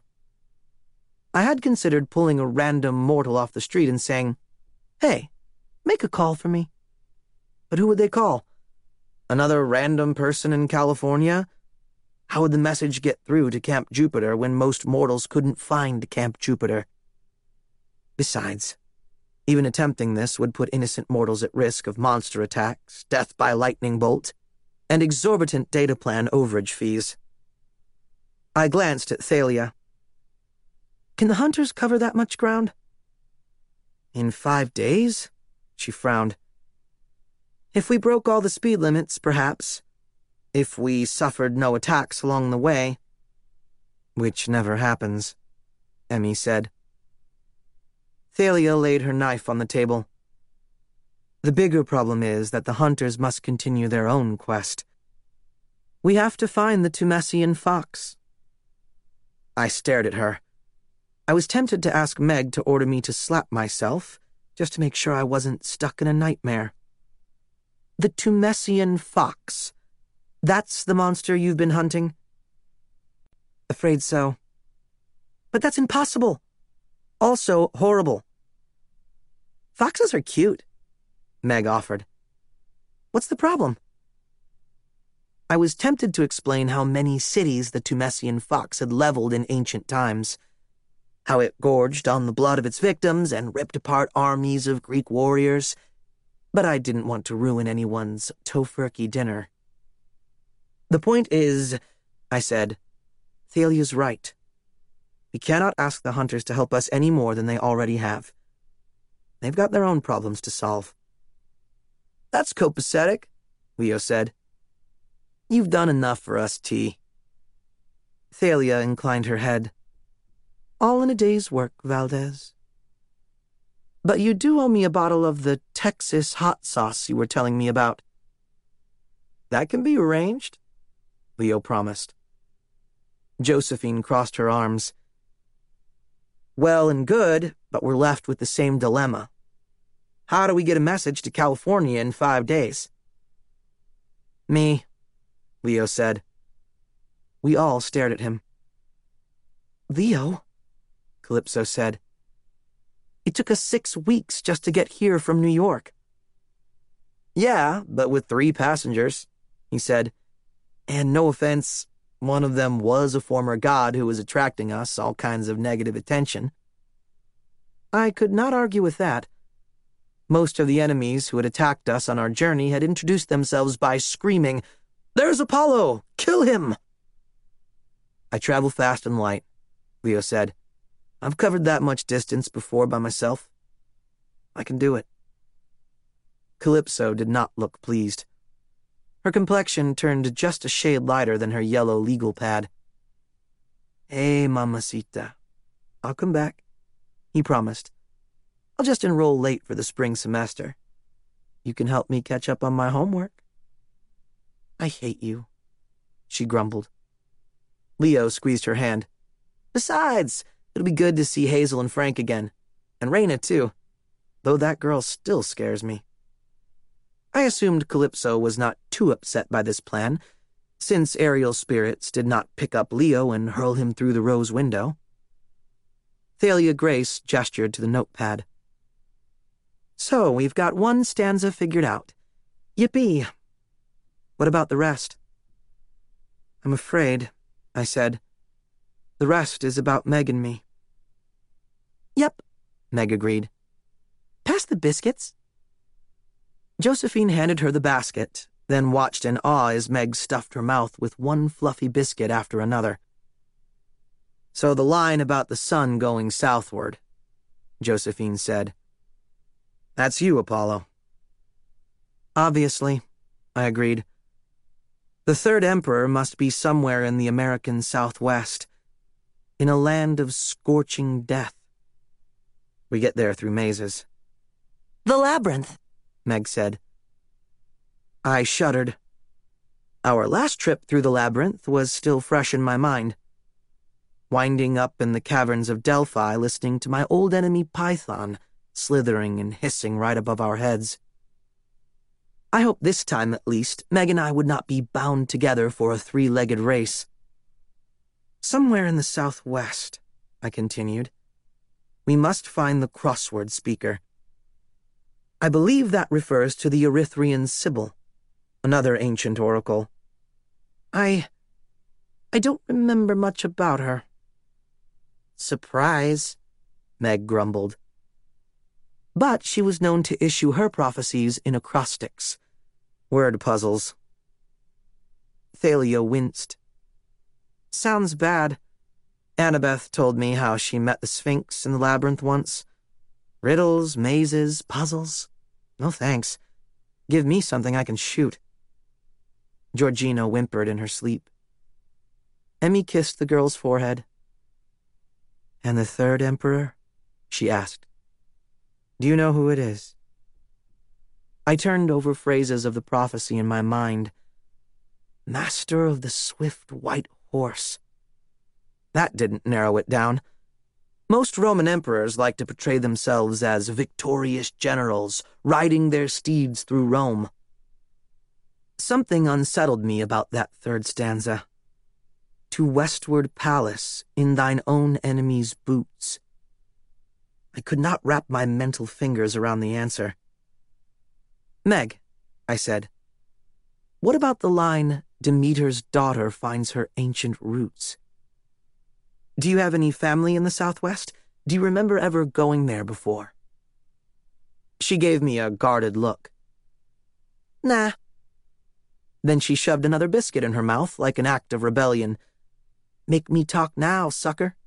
I had considered pulling a random mortal off the street and saying, "Hey, make a call for me." But who would they call? Another random person in California? How would the message get through to Camp Jupiter when most mortals couldn't find Camp Jupiter? Besides, even attempting this would put innocent mortals at risk of monster attacks, death by lightning bolt, and exorbitant data plan overage fees. I glanced at Thalia. Can the hunters cover that much ground? In five days? She frowned. If we broke all the speed limits, perhaps. If we suffered no attacks along the way. Which never happens, Emmy said. Thalia laid her knife on the table. The bigger problem is that the hunters must continue their own quest. We have to find the Tumessian fox. I stared at her. I was tempted to ask Meg to order me to slap myself, just to make sure I wasn't stuck in a nightmare. The Tumessian fox. That's the monster you've been hunting? Afraid so. But that's impossible. Also horrible. Foxes are cute, Meg offered. What's the problem? I was tempted to explain how many cities the Tumessian fox had leveled in ancient times, how it gorged on the blood of its victims and ripped apart armies of Greek warriors, but I didn't want to ruin anyone's tofurkey dinner. The point is, I said, Thalia's right. We cannot ask the hunters to help us any more than they already have. They've got their own problems to solve. That's copacetic, Leo said. You've done enough for us, T. Thalia inclined her head. All in a day's work, Valdez. But you do owe me a bottle of the Texas hot sauce you were telling me about. That can be arranged, Leo promised. Josephine crossed her arms. Well and good, but we're left with the same dilemma. How do we get a message to California in five days? Me, Leo said. We all stared at him. Leo, Calypso said. It took us six weeks just to get here from New York. Yeah, but with three passengers, he said. And no offense, one of them was a former god who was attracting us all kinds of negative attention. I could not argue with that. Most of the enemies who had attacked us on our journey had introduced themselves by screaming, "There's Apollo! Kill him!" I travel fast and light, Leo said. I've covered that much distance before by myself. I can do it. Calypso did not look pleased. Her complexion turned just a shade lighter than her yellow legal pad. Hey, mamacita. I'll come back, he promised. I'll just enroll late for the spring semester. You can help me catch up on my homework. I hate you, she grumbled. Leo squeezed her hand. Besides, it'll be good to see Hazel and Frank again. And Raina, too. Though that girl still scares me. I assumed Calypso was not too upset by this plan, since aerial spirits did not pick up Leo and hurl him through the rose window. Thalia Grace gestured to the notepad. So, we've got one stanza figured out. Yippee! What about the rest? I'm afraid, I said. The rest is about Meg and me. Yep, Meg agreed. Pass the biscuits. Josephine handed her the basket, then watched in awe as Meg stuffed her mouth with one fluffy biscuit after another. So the line about the sun going southward, Josephine said. That's you, Apollo. Obviously, I agreed. The third emperor must be somewhere in the American Southwest, in a land of scorching death. We get there through mazes. The labyrinth, Meg said. I shuddered. Our last trip through the labyrinth was still fresh in my mind. Winding up in the caverns of Delphi, listening to my old enemy Python slithering and hissing right above our heads. I hoped this time, at least, Meg and I would not be bound together for a three-legged race. Somewhere in the southwest, I continued, we must find the crossword speaker. I believe that refers to the Erythrian Sibyl, another ancient oracle. I... I don't remember much about her. Surprise, Meg grumbled. But she was known to issue her prophecies in acrostics, word puzzles. Thalia winced. Sounds bad. Annabeth told me how she met the Sphinx in the labyrinth once. Riddles, mazes, puzzles. No thanks. Give me something I can shoot. Georgina whimpered in her sleep. Emmy kissed the girl's forehead. And the third emperor? She asked. Do you know who it is? I turned over phrases of the prophecy in my mind. Master of the swift white horse. That didn't narrow it down. Most Roman emperors like to portray themselves as victorious generals, riding their steeds through Rome. Something unsettled me about that third stanza. To westward palace, in thine own enemy's boots. I could not wrap my mental fingers around the answer. Meg, I said, what about the line, Demeter's daughter finds her ancient roots? Do you have any family in the Southwest? Do you remember ever going there before? She gave me a guarded look. Nah. Then she shoved another biscuit in her mouth like an act of rebellion. Make me talk now, sucker.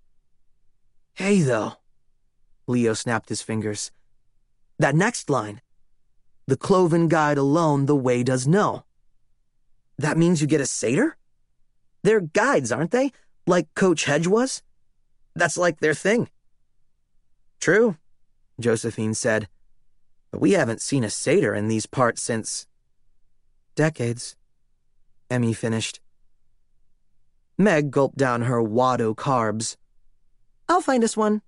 Hey, though. Leo snapped his fingers. That next line. The cloven guide alone the way does know. That means you get a satyr? They're guides, aren't they? Like Coach Hedge was? That's like their thing. True, Josephine said. But we haven't seen a satyr in these parts since... decades, Emmy finished. Meg gulped down her wad o' carbs. I'll find us one.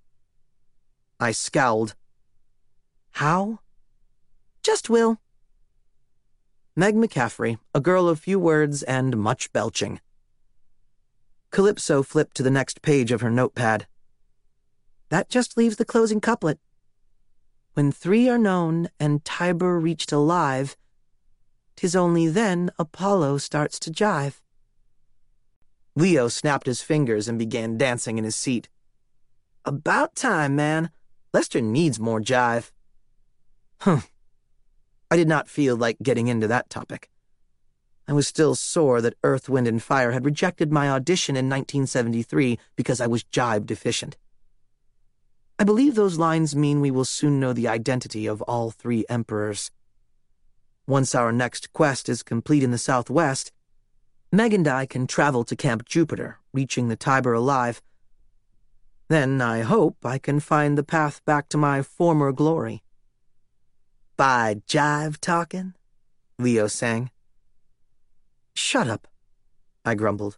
I scowled. How? Just will. Meg McCaffrey, a girl of few words and much belching. Calypso flipped to the next page of her notepad. That just leaves the closing couplet. When three are known and Tiber reached alive, 'tis only then Apollo starts to jive. Leo snapped his fingers and began dancing in his seat. About time, man. Lester needs more jive. Huh. I did not feel like getting into that topic. I was still sore that Earth, Wind, and Fire had rejected my audition in nineteen seventy-three because I was jive deficient. I believe those lines mean we will soon know the identity of all three emperors. Once our next quest is complete in the southwest, Meg and I can travel to Camp Jupiter, reaching the Tiber alive. Then I hope I can find the path back to my former glory. By jive talking, Leo sang. Shut up, I grumbled.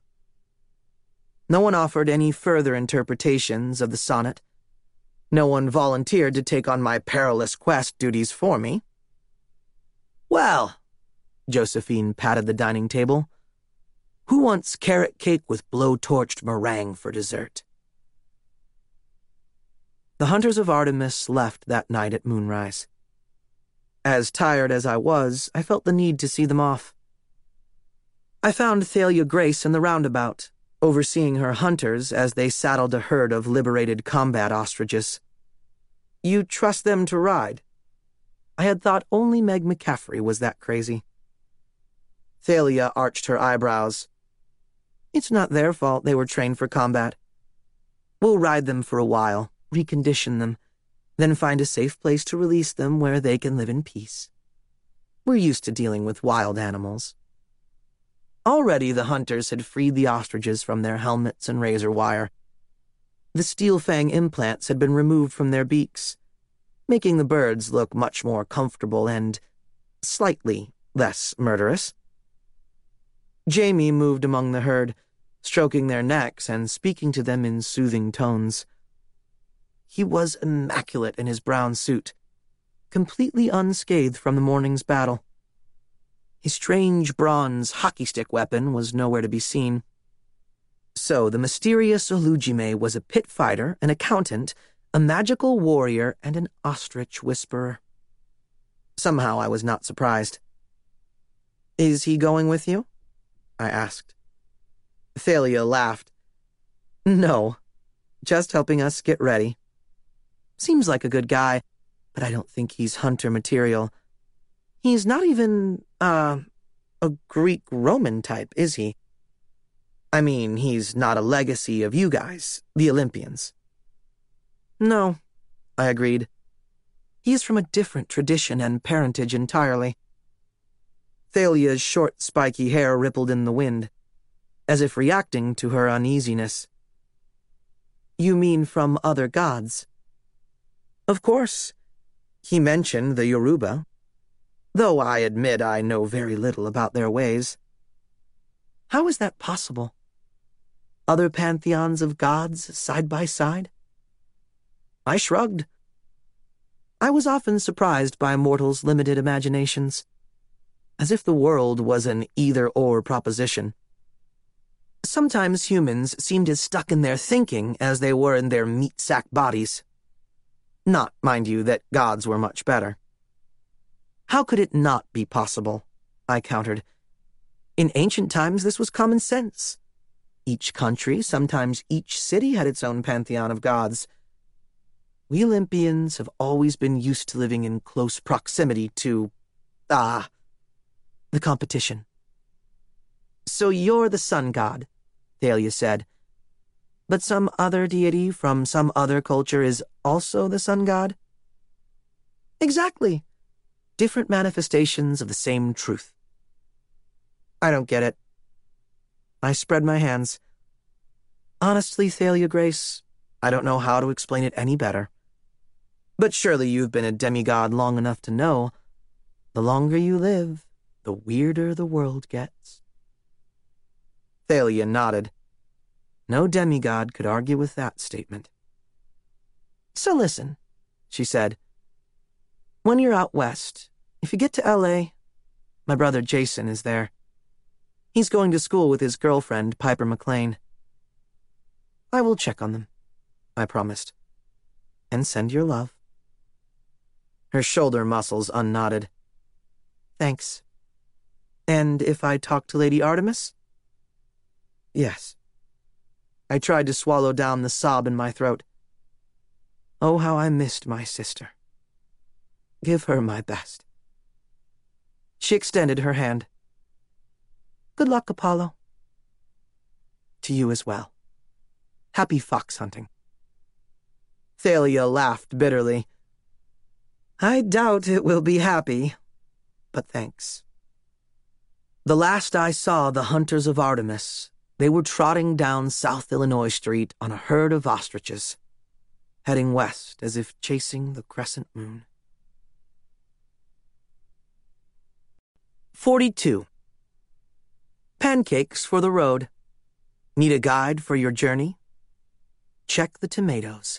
No one offered any further interpretations of the sonnet. No one volunteered to take on my perilous quest duties for me. Well, Josephine patted the dining table, who wants carrot cake with blow-torched meringue for dessert? The Hunters of Artemis left that night at moonrise. As tired as I was, I felt the need to see them off. I found Thalia Grace in the roundabout, overseeing her hunters as they saddled a herd of liberated combat ostriches. You trust them to ride? I had thought only Meg McCaffrey was that crazy. Thalia arched her eyebrows. It's not their fault they were trained for combat. We'll ride them for a while, recondition them, then find a safe place to release them where they can live in peace. We're used to dealing with wild animals. Already the hunters had freed the ostriches from their helmets and razor wire. The steel fang implants had been removed from their beaks, making the birds look much more comfortable and slightly less murderous. Jamie moved among the herd, stroking their necks and speaking to them in soothing tones. He was immaculate in his brown suit, completely unscathed from the morning's battle. His strange bronze hockey stick weapon was nowhere to be seen. So the mysterious Olujime was a pit fighter, an accountant, a magical warrior, and an ostrich whisperer. Somehow I was not surprised. "Is he going with you?" I asked. Thalia laughed. "No, just helping us get ready. Seems like a good guy, but I don't think he's hunter material. He's not even, uh, a Greek-Roman type, is he? I mean, he's not a legacy of you guys, the Olympians." "No," I agreed. "He is from a different tradition and parentage entirely." Thalia's short, spiky hair rippled in the wind, as if reacting to her uneasiness. "You mean from other gods?" "Of course. He mentioned the Yoruba, though I admit I know very little about their ways." "How is that possible? Other pantheons of gods side by side?" I shrugged. I was often surprised by mortals' limited imaginations, as if the world was an either-or proposition. Sometimes humans seemed as stuck in their thinking as they were in their meat-sack bodies. Not, mind you, that gods were much better. "How could it not be possible?" I countered. "In ancient times, this was common sense. Each country, sometimes each city, had its own pantheon of gods. We Olympians have always been used to living in close proximity to, ah, the competition." "So you're the sun god," Thalia said. "But some other deity from some other culture is also the sun god?" "Exactly. Different manifestations of the same truth." "I don't get it." I spread my hands. "Honestly, Thalia Grace, I don't know how to explain it any better. But surely you've been a demigod long enough to know, the longer you live, the weirder the world gets." Thalia nodded. No demigod could argue with that statement. "So listen," she said. "When you're out west, if you get to L A, my brother Jason is there. He's going to school with his girlfriend, Piper McLean. I will check on them," I promised. "And send your love." Her shoulder muscles unknotted. "Thanks. And if I talk to Lady Artemis?" "Yes." I tried to swallow down the sob in my throat. Oh, how I missed my sister. Give her my best. She extended her hand. "Good luck, Apollo." "To you as well. Happy fox hunting." Thalia laughed bitterly. "I doubt it will be happy, but thanks." The last I saw the hunters of Artemis, they were trotting down South Illinois Street on a herd of ostriches, heading west as if chasing the crescent moon. forty-two. Pancakes for the road. Need a guide for your journey? Check the tomatoes.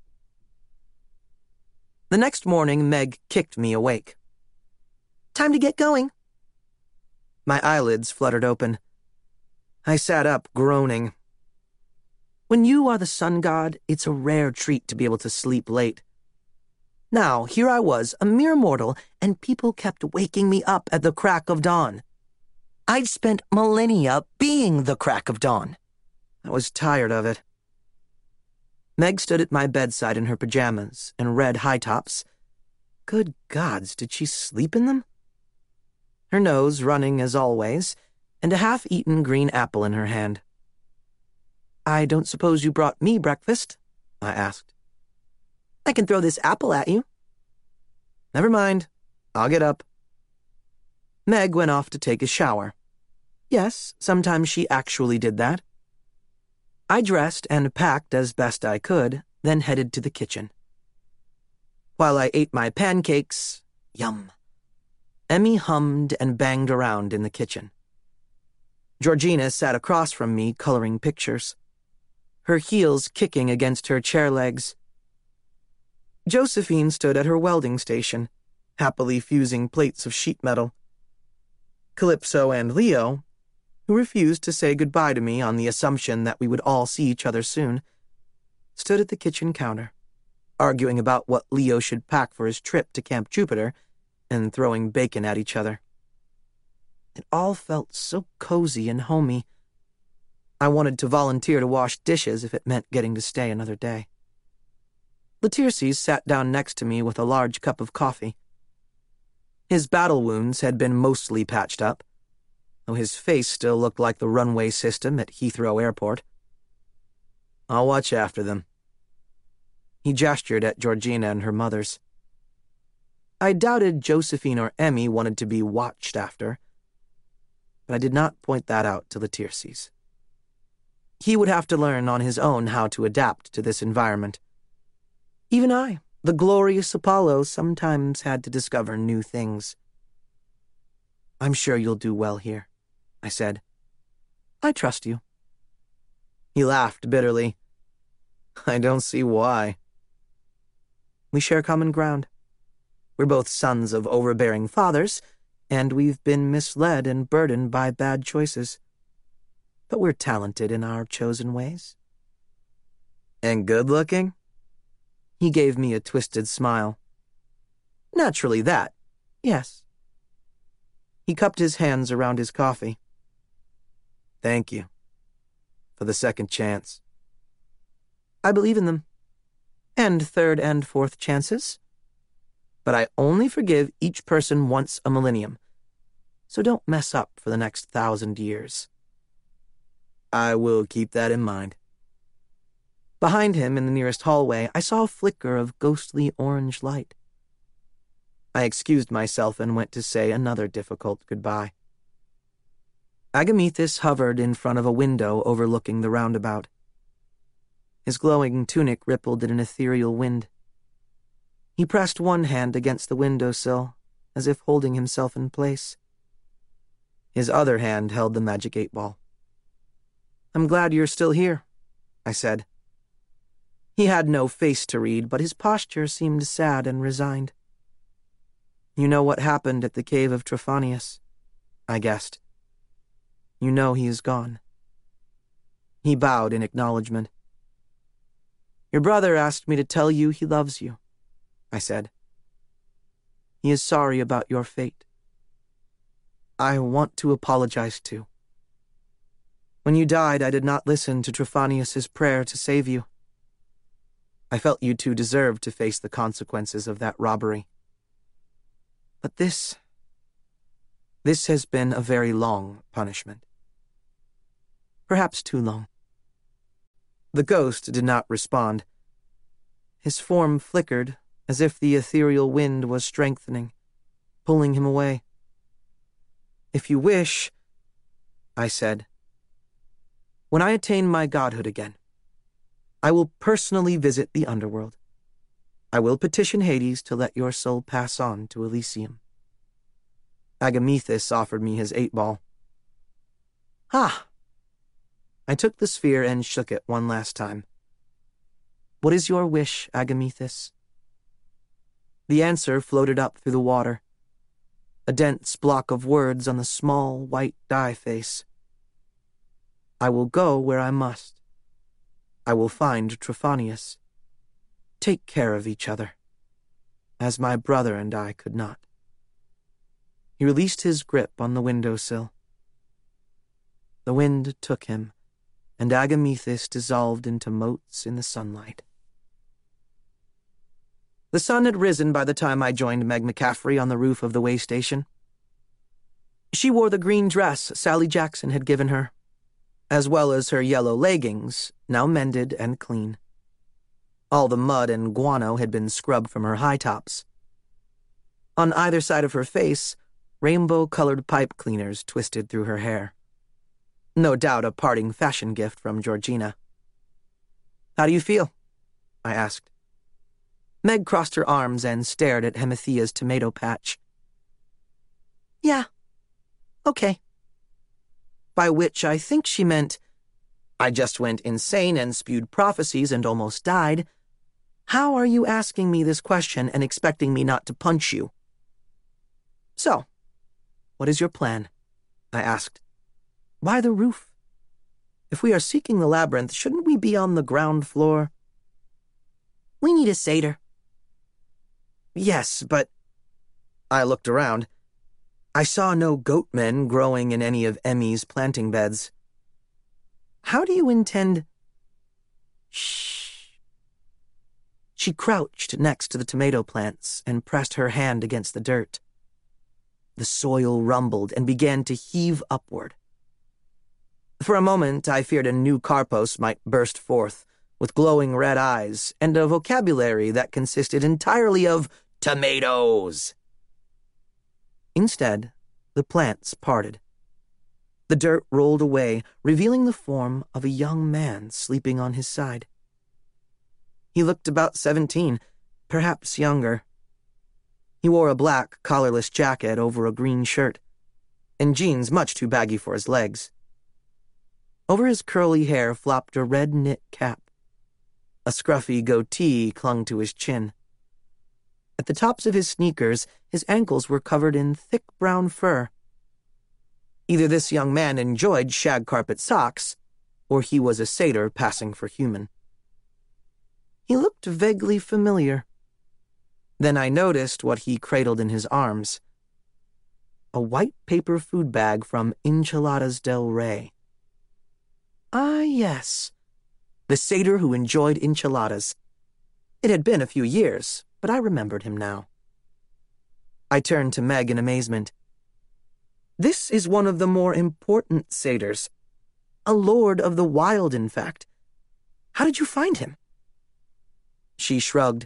The next morning, Meg kicked me awake. "Time to get going." My eyelids fluttered open. I sat up, groaning. When you are the sun god, it's a rare treat to be able to sleep late. Now, here I was, a mere mortal, and people kept waking me up at the crack of dawn. I'd spent millennia being the crack of dawn. I was tired of it. Meg stood at my bedside in her pajamas and red high tops. Good gods, did she sleep in them? Her nose running as always, and a half-eaten green apple in her hand. "I don't suppose you brought me breakfast?" I asked. "I can throw this apple at you." "Never mind. I'll get up." Meg went off to take a shower. Yes, sometimes she actually did that. I dressed and packed as best I could, then headed to the kitchen. While I ate my pancakes, yum, Emmy hummed and banged around in the kitchen. Georgina sat across from me, coloring pictures, her heels kicking against her chair legs. Josephine stood at her welding station, happily fusing plates of sheet metal. Calypso and Leo, who refused to say goodbye to me on the assumption that we would all see each other soon, stood at the kitchen counter, arguing about what Leo should pack for his trip to Camp Jupiter and throwing bacon at each other. It all felt so cozy and homey. I wanted to volunteer to wash dishes if it meant getting to stay another day. Latirces sat down next to me with a large cup of coffee. His battle wounds had been mostly patched up, though his face still looked like the runway system at Heathrow Airport. I'll watch after them. He gestured at Georgina and her mothers. I doubted Josephine or Emmy wanted to be watched after, but I did not point that out to Latirces. He would have to learn on his own how to adapt to this environment. Even I, the glorious Apollo, sometimes had to discover new things. I'm sure you'll do well here, I said. I trust you. He laughed bitterly. I don't see why. We share common ground. We're both sons of overbearing fathers, and we've been misled and burdened by bad choices. But we're talented in our chosen ways. And good-looking? He gave me a twisted smile. Naturally that, yes. He cupped his hands around his coffee. Thank you for the second chance. I believe in them. And third and fourth chances. But I only forgive each person once a millennium, so don't mess up for the next thousand years. I will keep that in mind. Behind him, in the nearest hallway, I saw a flicker of ghostly orange light. I excused myself and went to say another difficult goodbye. Agamethys hovered in front of a window overlooking the roundabout. His glowing tunic rippled in an ethereal wind. He pressed one hand against the windowsill, as if holding himself in place. His other hand held the magic eight ball. I'm glad you're still here, I said. He had no face to read, but his posture seemed sad and resigned. You know what happened at the cave of Trophonius, I guessed. You know he is gone. He bowed in acknowledgement. Your brother asked me to tell you he loves you, I said. He is sorry about your fate. I want to apologize too. When you died, I did not listen to Trophonius's prayer to save you. I felt you two deserved to face the consequences of that robbery. But this... this has been a very long punishment. Perhaps too long. The ghost did not respond. His form flickered, as if the ethereal wind was strengthening, pulling him away. If you wish, I said, when I attain my godhood again, I will personally visit the underworld. I will petition Hades to let your soul pass on to Elysium. Agamethys offered me his eight ball. Ah! I took the sphere and shook it one last time. What is your wish, Agamethys? The answer floated up through the water, a dense block of words on the small white die face. I will go where I must. I will find Trophonius. Take care of each other, as my brother and I could not. He released his grip on the windowsill. The wind took him, and Agamethys dissolved into motes in the sunlight. The sun had risen by the time I joined Meg McCaffrey on the roof of the way station. She wore the green dress Sally Jackson had given her, as well as her yellow leggings, now mended and clean. All the mud and guano had been scrubbed from her high tops. On either side of her face, rainbow-colored pipe cleaners twisted through her hair. No doubt a parting fashion gift from Georgina. How do you feel? I asked. Meg crossed her arms and stared at Hemithia's tomato patch. Yeah, okay. By which I think she meant, I just went insane and spewed prophecies and almost died. How are you asking me this question and expecting me not to punch you? So, what is your plan? I asked. Why the roof? If we are seeking the labyrinth, shouldn't we be on the ground floor? We need a satyr. Yes, but... I looked around. I saw no goatmen growing in any of Emmy's planting beds. How do you intend... Shh. She crouched next to the tomato plants and pressed her hand against the dirt. The soil rumbled and began to heave upward. For a moment, I feared a new Karpos might burst forth, with glowing red eyes and a vocabulary that consisted entirely of tomatoes. Instead, the plants parted. The dirt rolled away, revealing the form of a young man sleeping on his side. He looked about seventeen, perhaps younger. He wore a black, collarless jacket over a green shirt, and jeans much too baggy for his legs. Over his curly hair flopped a red knit cap. A scruffy goatee clung to his chin. At the tops of his sneakers, his ankles were covered in thick brown fur. Either this young man enjoyed shag carpet socks, or he was a satyr passing for human. He looked vaguely familiar. Then I noticed what he cradled in his arms. A white paper food bag from Enchiladas del Rey. Ah, yes. The satyr who enjoyed enchiladas. It had been a few years, but I remembered him now. I turned to Meg in amazement. This is one of the more important satyrs. A lord of the wild, in fact. How did you find him? She shrugged.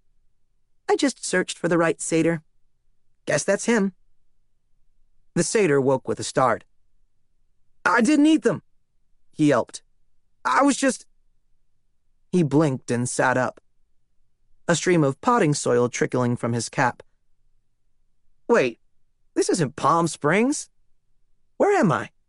I just searched for the right satyr. Guess that's him. The satyr woke with a start. I didn't eat them, he yelped. I was just... He blinked and sat up. A stream of potting soil trickling from his cap. Wait, this isn't Palm Springs. Where am I?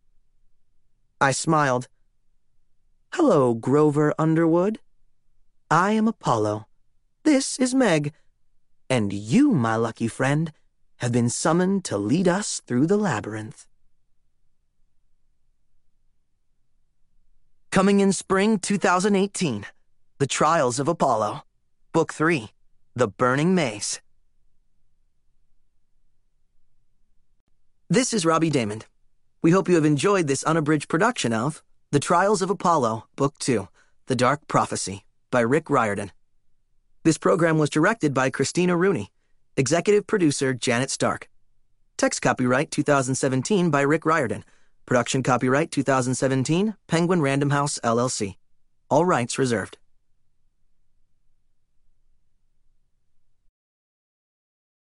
I smiled. Hello, Grover Underwood. I am Apollo. This is Meg. And you, my lucky friend, have been summoned to lead us through the labyrinth. Coming in spring two thousand eighteen, The Trials of Apollo. Book three, The Burning Maze. This is Robbie Damon. We hope you have enjoyed this unabridged production of The Trials of Apollo, Book two, The Dark Prophecy, by Rick Riordan. This program was directed by Christina Rooney. Executive producer Janet Stark. Text copyright two thousand seventeen by Rick Riordan. Production copyright two thousand seventeen, Penguin Random House, L L C. All rights reserved.